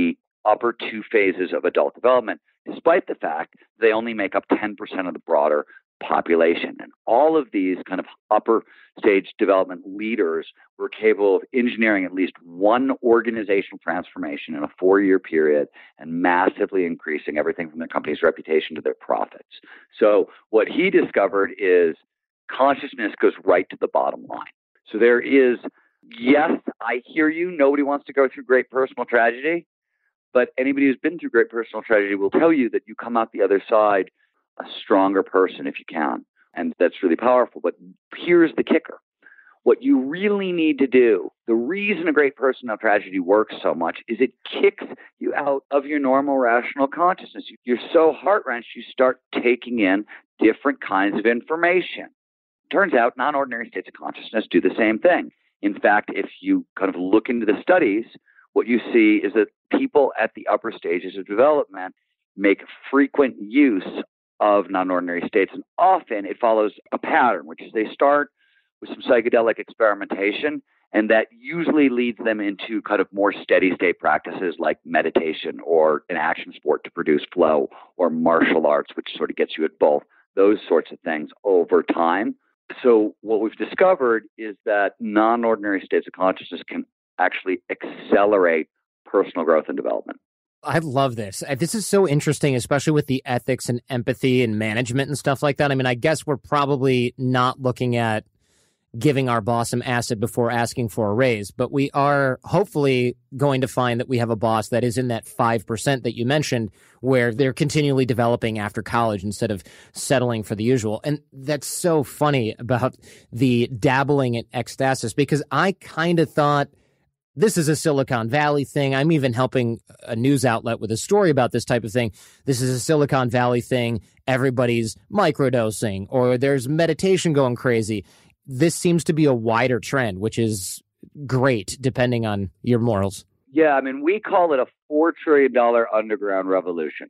upper two phases of adult development, despite the fact they only make up ten percent of the broader population. And all of these kind of upper stage development leaders were capable of engineering at least one organizational transformation in a four-year period and massively increasing everything from their company's reputation to their profits. So what he discovered is consciousness goes right to the bottom line. So there is, yes, I hear you. Nobody wants to go through great personal tragedy, but anybody who's been through great personal tragedy will tell you that you come out the other side a stronger person if you can. And that's really powerful. But here's the kicker. What you really need to do, the reason a great personal tragedy works so much is it kicks you out of your normal rational consciousness. You're so heart-wrenched, you start taking in different kinds of information. Turns out non-ordinary states of consciousness do the same thing. In fact, if you kind of look into the studies, what you see is that people at the upper stages of development make frequent use of non-ordinary states. And often it follows a pattern, which is they start with some psychedelic experimentation, and that usually leads them into kind of more steady state practices like meditation or an action sport to produce flow, or martial arts, which sort of gets you at both, those sorts of things over time. So what we've discovered is that non-ordinary states of consciousness can actually accelerate personal growth and development. I love this. This is so interesting, especially with the ethics and empathy and management and stuff like that. I mean, I guess we're probably not looking at giving our boss some acid before asking for a raise, but we are hopefully going to find that we have a boss that is in that five percent that you mentioned, where they're continually developing after college instead of settling for the usual. And that's so funny about the dabbling in ecstasis, because I kind of thought this is a Silicon Valley thing. I'm even helping a news outlet with a story about this type of thing. This is a Silicon Valley thing. Everybody's microdosing, or there's meditation going crazy. This seems to be a wider trend, which is great, depending on your morals. Yeah, I mean, we call it a four trillion dollars underground revolution.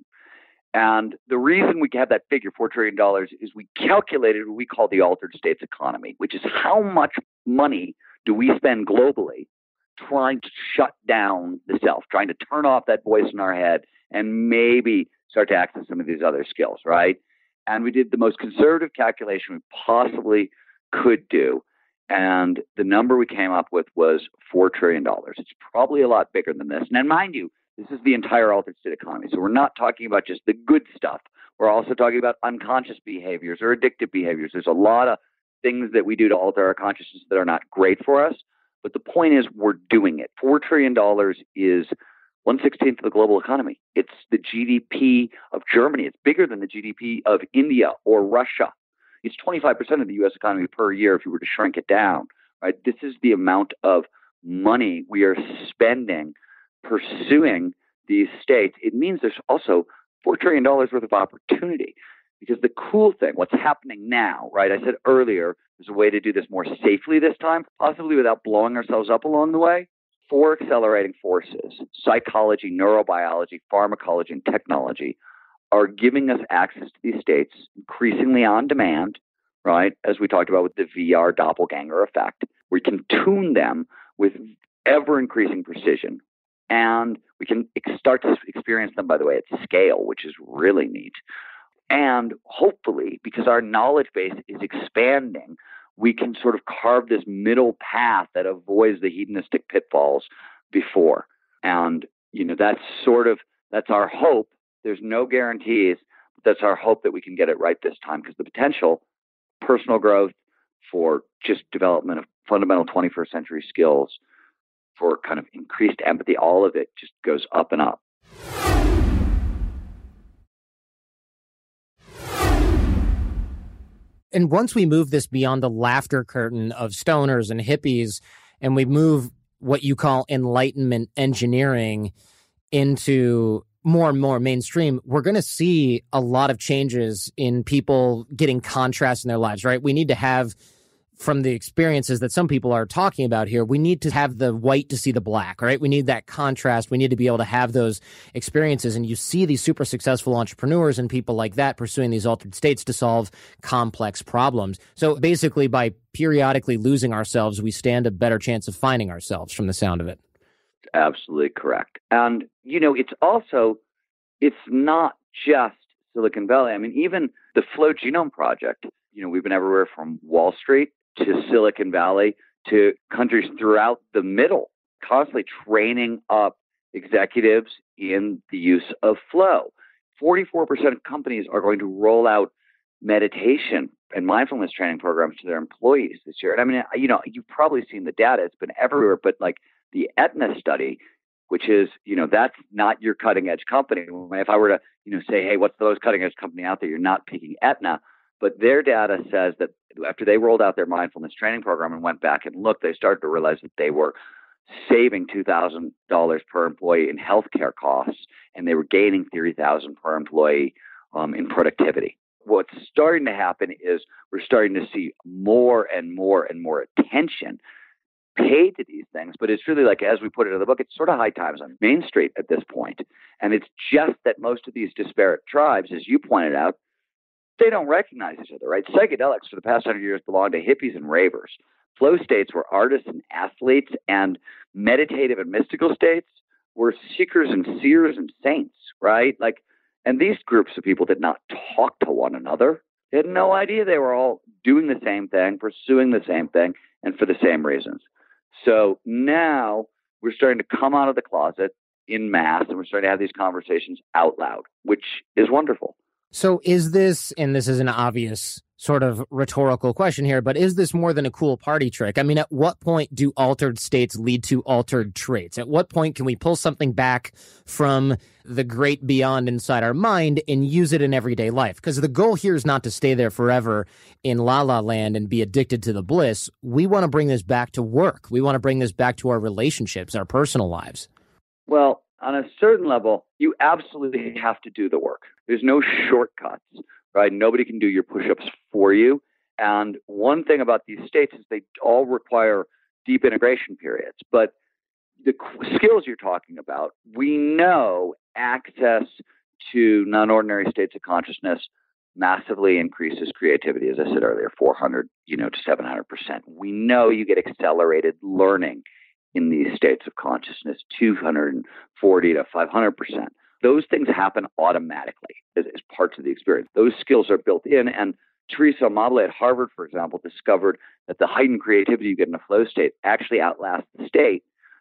And the reason we have that figure, four trillion dollars, is we calculated what we call the altered states economy, which is how much money do we spend globally trying to shut down the self, trying to turn off that voice in our head and maybe start to access some of these other skills, right? And we did the most conservative calculation we possibly could do. And the number we came up with was four trillion dollars. It's probably a lot bigger than this. And then mind you, this is the entire altered state economy. So we're not talking about just the good stuff. We're also talking about unconscious behaviors or addictive behaviors. There's a lot of things that we do to alter our consciousness that are not great for us. But the point is, we're doing it. four trillion dollars is one sixteenth of the global economy. It's the G D P of Germany. It's bigger than the G D P of India or Russia. It's twenty-five percent of the U S economy per year if you were to shrink it down. Right? This is the amount of money we are spending pursuing these states. It means there's also four trillion dollars worth of opportunity. Because the cool thing, what's happening now, right? I said earlier, there's a way to do this more safely this time, possibly without blowing ourselves up along the way. Four accelerating forces, psychology, neurobiology, pharmacology, and technology, are giving us access to these states increasingly on demand, right? As we talked about with the V R doppelganger effect. We can tune them with ever-increasing precision. And we can start to experience them, by the way, at scale, which is really neat. And hopefully, because our knowledge base is expanding, we can sort of carve this middle path that avoids the hedonistic pitfalls before. And, you know, that's sort of, that's our hope. There's no guarantees, but that's our hope that we can get it right this time, because the potential personal growth for just development of fundamental twenty-first century skills, for kind of increased empathy, all of it just goes up and up. And once we move this beyond the laughter curtain of stoners and hippies, and we move what you call enlightenment engineering into more and more mainstream, we're going to see a lot of changes in people getting contrast in their lives, right? We need to have, from the experiences that some people are talking about here, we need to have the white to see the black, right? We need that contrast. We need to be able to have those experiences. And you see these super successful entrepreneurs and people like that pursuing these altered states to solve complex problems. So basically, by periodically losing ourselves, we stand a better chance of finding ourselves, from the sound of it. absolutely correct. And, you know, it's also, it's not just Silicon Valley. I mean, even the Flow Genome Project, you know, we've been everywhere from Wall Street to Silicon Valley to countries throughout the middle, constantly training up executives in the use of flow. forty-four percent of companies are going to roll out meditation and mindfulness training programs to their employees this year. And I mean, you know, you've probably seen the data. It's been everywhere, but like the Aetna study, which is, you know, that's not your cutting edge company. If I were to, you know, say, hey, what's the most cutting edge company out there? You're not picking Aetna. But their data says that after they rolled out their mindfulness training program and went back and looked, they started to realize that they were saving two thousand dollars per employee in healthcare costs, and they were gaining thirty thousand dollars per employee um, in productivity. What's starting to happen is we're starting to see more and more and more attention paid to these things, but it's really like, as we put it in the book, it's sort of high times on Main Street at this point. And it's just that most of these disparate tribes, as you pointed out, they don't recognize each other, right? Psychedelics for the past hundred years belonged to hippies and ravers. Flow states were artists and athletes, and meditative and mystical states were seekers and seers and saints, right? Like, and these groups of people did not talk to one another. They had no idea they were all doing the same thing, pursuing the same thing, and for the same reasons. So now we're starting to come out of the closet in mass, and we're starting to have these conversations out loud, which is wonderful. So is this, and this is an obvious sort of rhetorical question here, but is this more than a cool party trick? I mean, at what point do altered states lead to altered traits? At what point can we pull something back from the great beyond inside our mind and use it in everyday life? Because the goal here is not to stay there forever in la la land and be addicted to the bliss. We want to bring this back to work. We want to bring this back to our relationships, our personal lives. Well, on a certain level, you absolutely have to do the work. There's no shortcuts, right? Nobody can do your push-ups for you. And one thing about these states is they all require deep integration periods. But the skills you're talking about, we know access to non-ordinary states of consciousness massively increases creativity, as I said earlier, four hundred, you know, to seven hundred percent. We know you get accelerated learning in these states of consciousness, two hundred forty to five hundred percent. Those things happen automatically as, as parts of the experience. Those skills are built in. And Teresa Amabile at Harvard, for example, discovered that the heightened creativity you get in a flow state actually outlasts the state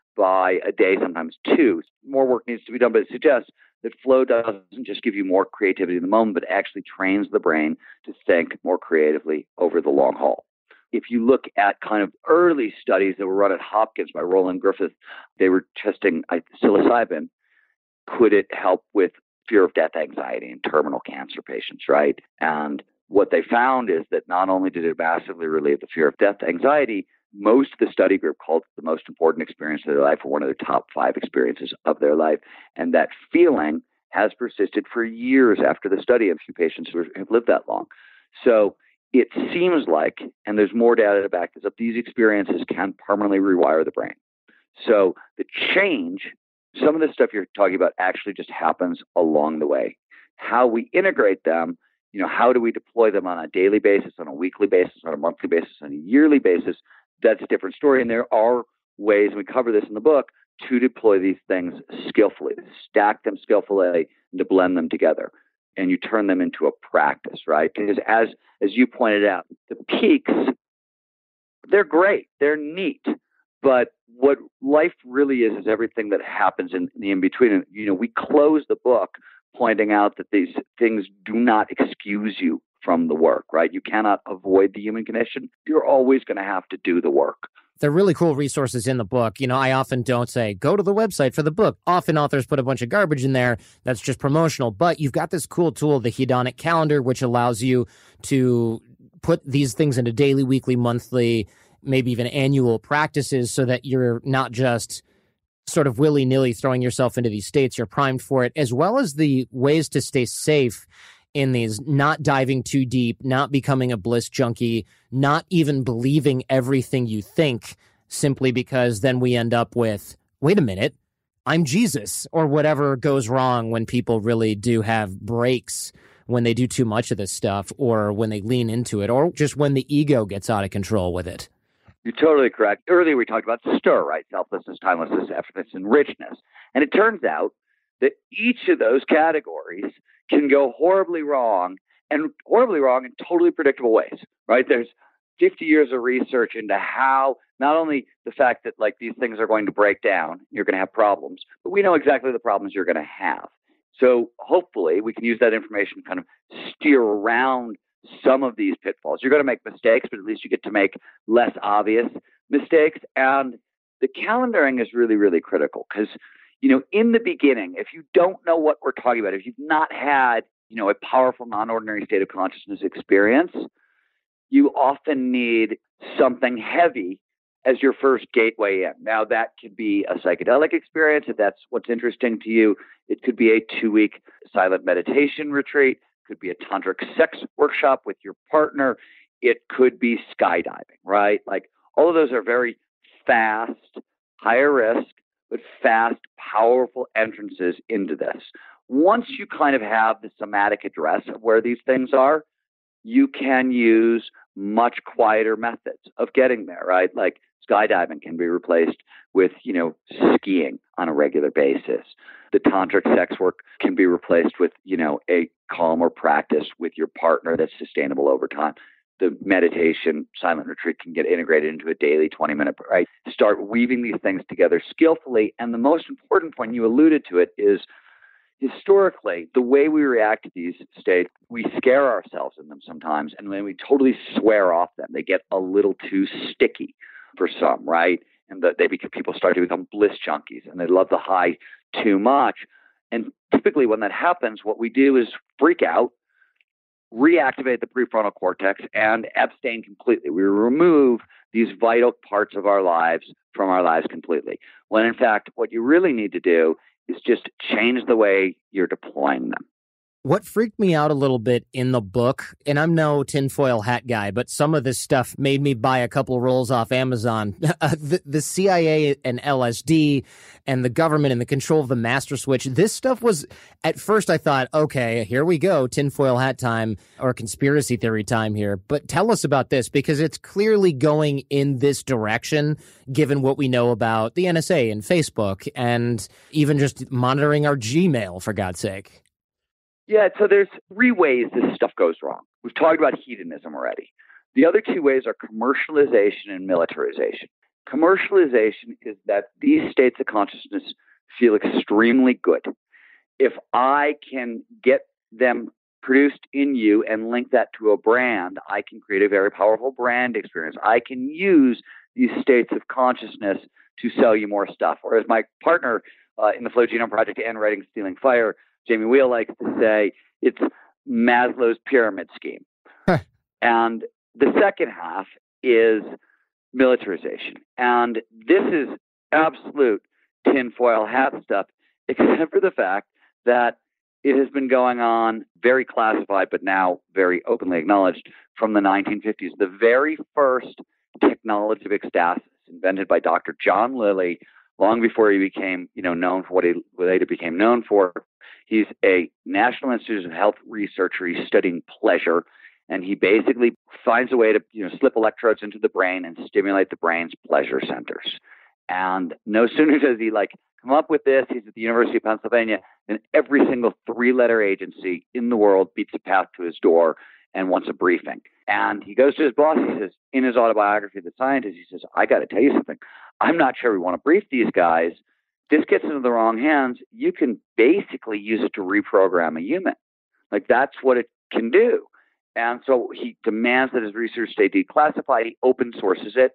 by a day, sometimes two. More work needs to be done, but it suggests that flow doesn't just give you more creativity in the moment, but actually trains the brain to think more creatively over the long haul. If you look at kind of early studies that were run at Hopkins by Roland Griffith, they were testing psilocybin. Could it help with fear of death anxiety in terminal cancer patients, right? And what they found is that not only did it massively relieve the fear of death anxiety, most of the study group called it the most important experience of their life, or one of their top five experiences of their life. And that feeling has persisted for years after the study of a few patients who have lived that long. So it seems like, and there's more data to back this up, these experiences can permanently rewire the brain. So the change, some of the stuff you're talking about actually just happens along the way. How we integrate them, you know, how do we deploy them on a daily basis, on a weekly basis, on a monthly basis, on a yearly basis, that's a different story. And there are ways, and we cover this in the book, to deploy these things skillfully, to stack them skillfully, and to blend them together. And you turn them into a practice, right? Because as as you pointed out, the peaks, they're great, they're neat, but what life really is is everything that happens in the in-between. And, you know, we close the book pointing out that these things do not excuse you from the work, right? You cannot avoid the human condition. You're always going to have to do the work. They're really cool resources in the book. You know, I often don't say, go to the website for the book. Often authors put a bunch of garbage in there that's just promotional. But you've got this cool tool, the hedonic calendar, which allows you to put these things into daily, weekly, monthly, maybe even annual practices so that you're not just sort of willy-nilly throwing yourself into these states. You're primed for it, as well as the ways to stay safe in these, not diving too deep, not becoming a bliss junkie, not even believing everything you think simply because then we end up with, wait a minute, I'm Jesus, or whatever goes wrong when people really do have breaks, when they do too much of this stuff, or when they lean into it, or just when the ego gets out of control with it. You're totally correct. Earlier we talked about STIR, right? Selflessness, timelessness, effortlessness, and richness. And it turns out that each of those categories can go horribly wrong, and horribly wrong in totally predictable ways, right? There's fifty years of research into how not only the fact that like these things are going to break down, you're going to have problems, but we know exactly the problems you're going to have. So hopefully we can use that information to kind of steer around some of these pitfalls. You're going to make mistakes, but at least you get to make less obvious mistakes. And the calendaring is really, really critical because, you know, in the beginning, if you don't know what we're talking about, if you've not had, you know, a powerful non-ordinary state of consciousness experience, you often need something heavy as your first gateway in. Now, that could be a psychedelic experience, if that's what's interesting to you. It could be a two-week silent meditation retreat. It could be a tantric sex workshop with your partner. It could be skydiving, right? Like, all of those are very fast, higher risk, but fast, powerful entrances into this. Once you kind of have the somatic address of where these things are, you can use much quieter methods of getting there, right? Like skydiving can be replaced with, you know, skiing on a regular basis. The tantric sex work can be replaced with, you know, a calmer practice with your partner that's sustainable over time. The meditation silent retreat can get integrated into a daily twenty minute, right? Start weaving these things together skillfully. And the most important point, you alluded to it, is historically, the way we react to these states, we scare ourselves in them sometimes, and then we totally swear off them. They get a little too sticky for some, right? And the, they become, people start to become bliss junkies, and they love the high too much. And typically when that happens, what we do is freak out, reactivate the prefrontal cortex, and abstain completely. We remove these vital parts of our lives from our lives completely. When in fact, what you really need to do is just change the way you're deploying them. What freaked me out a little bit in the book, and I'm no tinfoil hat guy, but some of this stuff made me buy a couple rolls off Amazon. the, the C I A and L S D and the government and the control of the master switch. This stuff was, at first I thought, okay, here we go, tinfoil hat time or conspiracy theory time here. But tell us about this, because it's clearly going in this direction, given what we know about the N S A and Facebook and even just monitoring our Gmail, for God's sake. Yeah, so there's three ways this stuff goes wrong. We've talked about hedonism already. The other two ways are commercialization and militarization. Commercialization is that these states of consciousness feel extremely good. If I can get them produced in you and link that to a brand, I can create a very powerful brand experience. I can use these states of consciousness to sell you more stuff. Or as my partner uh, in the Flow Genome Project and writing Stealing Fire, Jamie Wheal, likes to say, it's Maslow's pyramid scheme. Huh. And the second half is militarization. And this is absolute tinfoil hat stuff, except for the fact that it has been going on, very classified, but now very openly acknowledged, from the nineteen fifties. The very first technology of ecstasis, invented by Doctor John Lilly, long before he became, you know, known for what he later became known for. He's a National Institute of Health researcher. He's studying pleasure, and he basically finds a way to, you know, slip electrodes into the brain and stimulate the brain's pleasure centers. And no sooner does he like come up with this, he's at the University of Pennsylvania, then every single three-letter agency in the world beats a path to his door and wants a briefing. And he goes to his boss. He says, in his autobiography, The Scientist, he says, I got to tell you something. I'm not sure we want to brief these guys. This gets into the wrong hands. You can basically use it to reprogram a human. Like, that's what it can do. And so he demands that his research stay declassified. He open sources it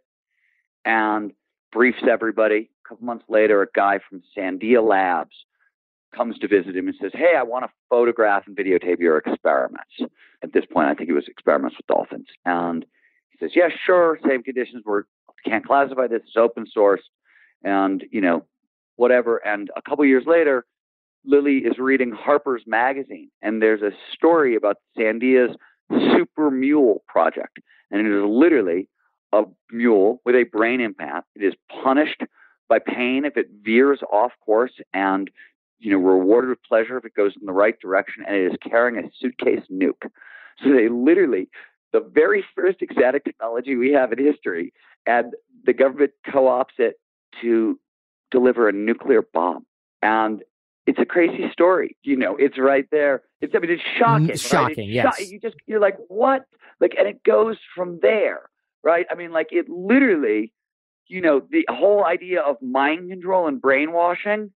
and briefs everybody. A couple months later, a guy from Sandia Labs comes to visit him and says, hey, I want to photograph and videotape your experiments. At this point, I think it was experiments with dolphins. And he says, yeah, sure, same conditions. We can't classify this as open source. And, you know, whatever. And a couple years later, Lilly is reading Harper's Magazine, and there's a story about Sandia's Super Mule project. And it is literally a mule with a brain implant. It is punished by pain if it veers off course, and, you know, rewarded with pleasure if it goes in the right direction, and it is carrying a suitcase nuke. So they literally, the very first ecstatic technology we have in history, and the government co-opts it to deliver a nuclear bomb. And it's a crazy story. You know, it's right there. It's, I mean, it's shocking. Right? Shocking, it's yes. Sho- you just, you're like, what? Like, and it goes from there, right? I mean, like, it literally, you know, the whole idea of mind control and brainwashing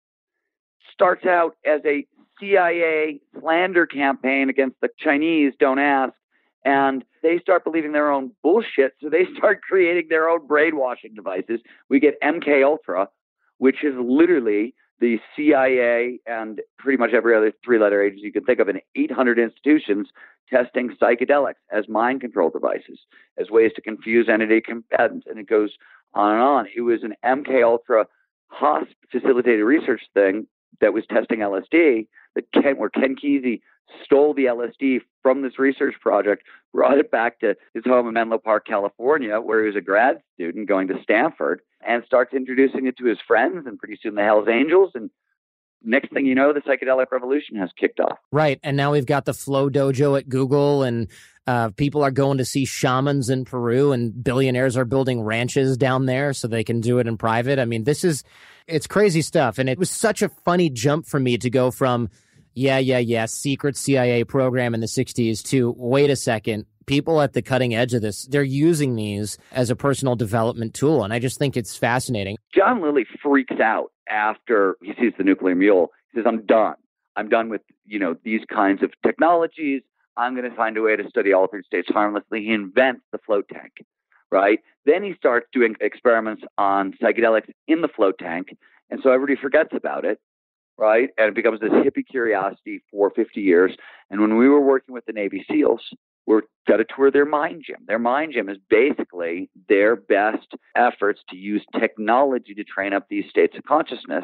starts out as a C I A slander campaign against the Chinese, don't ask. And they start believing their own bullshit, so they start creating their own brainwashing devices. We get M K Ultra, which is literally the C I A and pretty much every other three-letter agency you can think of in eight hundred institutions testing psychedelics as mind control devices, as ways to confuse entity combatants, and it goes on and on. It was an M K Ultra hosp-facilitated research thing that was testing L S D, that Ken, where Ken Kesey stole the L S D from this research project, brought it back to his home in Menlo Park, California, where he was a grad student going to Stanford, and starts introducing it to his friends, and pretty soon the Hells Angels, and next thing you know, the psychedelic revolution has kicked off. Right, and now we've got the Flow Dojo at Google, and uh, people are going to see shamans in Peru, and billionaires are building ranches down there so they can do it in private. I mean, this is, it's crazy stuff, and it was such a funny jump for me to go from, yeah, yeah, yeah, secret C I A program in the sixties to, wait a second, people at the cutting edge of this, they're using these as a personal development tool, and I just think it's fascinating. John Lilly freaks out after he sees the nuclear mule. He says, I'm done. I'm done with, you know, these kinds of technologies. I'm going to find a way to study altered states harmlessly. He invents the float tank, right? Then he starts doing experiments on psychedelics in the float tank, and so everybody forgets about it, right? And it becomes this hippie curiosity for fifty years. And when we were working with the Navy SEALs, we're got to tour their mind gym. Their mind gym is basically their best efforts to use technology to train up these states of consciousness.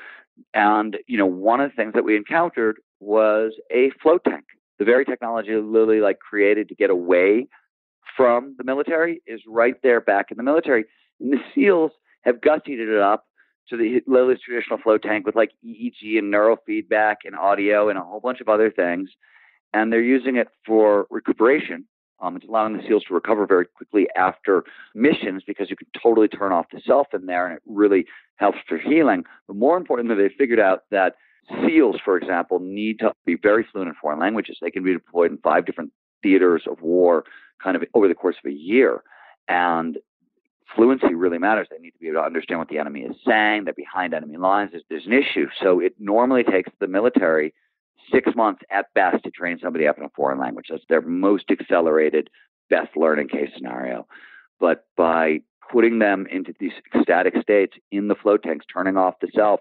And, you know, one of the things that we encountered was a float tank. The very technology Lilly like created to get away from the military is right there back in the military. And the SEALs have gussied it up to the Lilly's traditional float tank with like E E G and neurofeedback and audio and a whole bunch of other things. And they're using it for recuperation. Um, it's allowing the SEALs to recover very quickly after missions because you can totally turn off the self in there, and it really helps for healing. But more importantly, they figured out that SEALs, for example, need to be very fluent in foreign languages. They can be deployed in five different theaters of war kind of over the course of a year. And fluency really matters. They need to be able to understand what the enemy is saying. They're behind enemy lines. There's, there's an issue. So it normally takes the military six months at best to train somebody up in a foreign language. That's their most accelerated, best learning case scenario. But by putting them into these ecstatic states in the float tanks, turning off the self,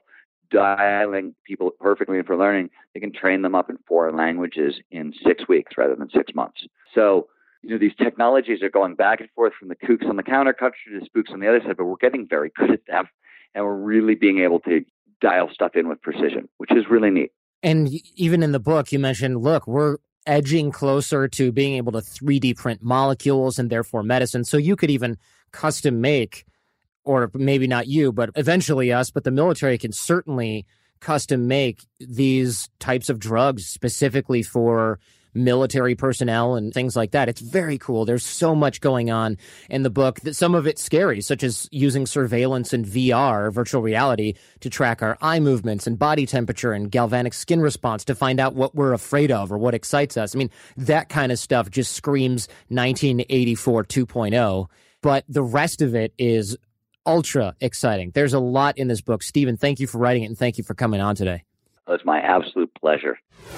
dialing people perfectly in for learning, they can train them up in foreign languages in six weeks rather than six months. So, you know, these technologies are going back and forth from the kooks on the counterculture to the spooks on the other side, but we're getting very good at them, and we're really being able to dial stuff in with precision, which is really neat. And even in the book, you mentioned, look, we're edging closer to being able to three D print molecules and therefore medicine. So you could even custom make, or maybe not you, but eventually us, but the military can certainly custom make these types of drugs specifically for military personnel and things like that. It's very cool. There's so much going on in the book. That some of it's scary, such as using surveillance and V R, virtual reality, to track our eye movements and body temperature and galvanic skin response to find out what we're afraid of or what excites us. I mean, that kind of stuff just screams nineteen eighty-four two point oh, but the rest of it is ultra exciting. There's a lot in this book. Stephen, thank you for writing it, and thank you for coming on today. It's my absolute pleasure.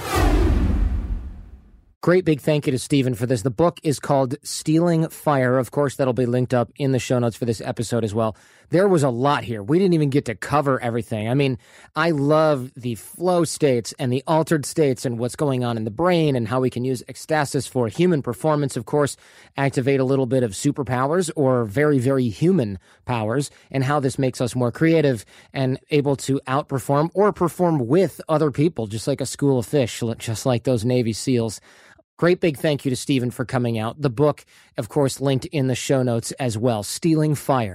Great big thank you to Stephen for this. The book is called Stealing Fire. Of course, that'll be linked up in the show notes for this episode as well. There was a lot here. We didn't even get to cover everything. I mean, I love the flow states and the altered states and what's going on in the brain and how we can use ecstasis for human performance, of course, activate a little bit of superpowers or very, very human powers, and how this makes us more creative and able to outperform or perform with other people, just like a school of fish, just like those Navy SEALs. Great big thank you to Stephen for coming out. The book, of course, linked in the show notes as well. Stealing Fire.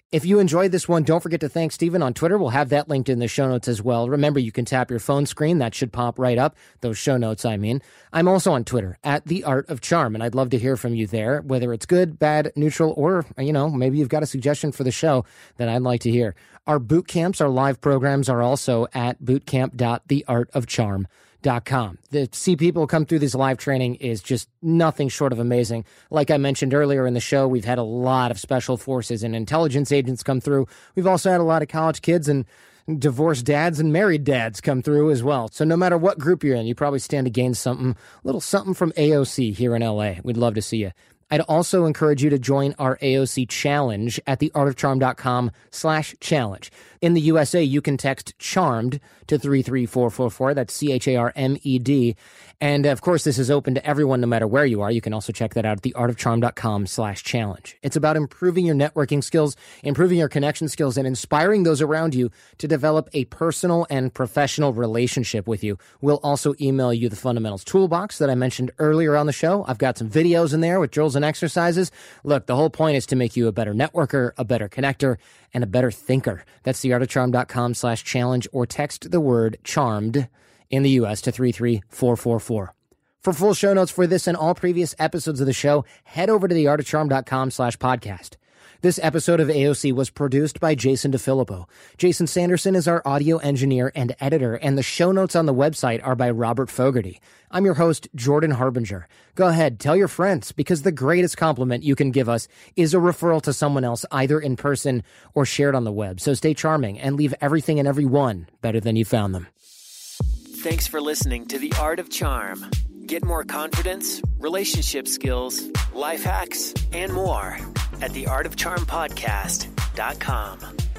If you enjoyed this one, don't forget to thank Steven on Twitter. We'll have that linked in the show notes as well. Remember, you can tap your phone screen. That should pop right up. Those show notes, I mean. I'm also on Twitter, at The Art of Charm, and I'd love to hear from you there, whether it's good, bad, neutral, or, you know, maybe you've got a suggestion for the show that I'd like to hear. Our boot camps, our live programs are also at bootcamp dot the art of charm dot com. To see people come through this live training is just nothing short of amazing. Like I mentioned earlier in the show, we've had a lot of special forces and intelligence agents come through. We've also had a lot of college kids and divorced dads and married dads come through as well. So no matter what group you're in, you probably stand to gain something, a little something from A O C here in L A. We'd love to see you. I'd also encourage you to join our A O C challenge at the art of charm dot com slash challenge. In the U S A, you can text CHARMED to three three four four four. That's C H A R M E D. And, of course, this is open to everyone no matter where you are. You can also check that out at the art of charm dot com slash challenge. It's about improving your networking skills, improving your connection skills, and inspiring those around you to develop a personal and professional relationship with you. We'll also email you the Fundamentals Toolbox that I mentioned earlier on the show. I've got some videos in there with drills and exercises. Look, the whole point is to make you a better networker, a better connector, and a better thinker. That's the art of charm dot com slash challenge, or text the word CHARMED in the U S to three three four four four. For full show notes for this and all previous episodes of the show, head over to the art of charm dot com slash podcast. This episode of A O C was produced by Jason DeFilippo. Jason Sanderson is our audio engineer and editor, and the show notes on the website are by Robert Fogarty. I'm your host, Jordan Harbinger. Go ahead, tell your friends, because the greatest compliment you can give us is a referral to someone else, either in person or shared on the web. So stay charming and leave everything and everyone better than you found them. Thanks for listening to The Art of Charm. Get more confidence, relationship skills, life hacks, and more at the art of charm podcast dot com.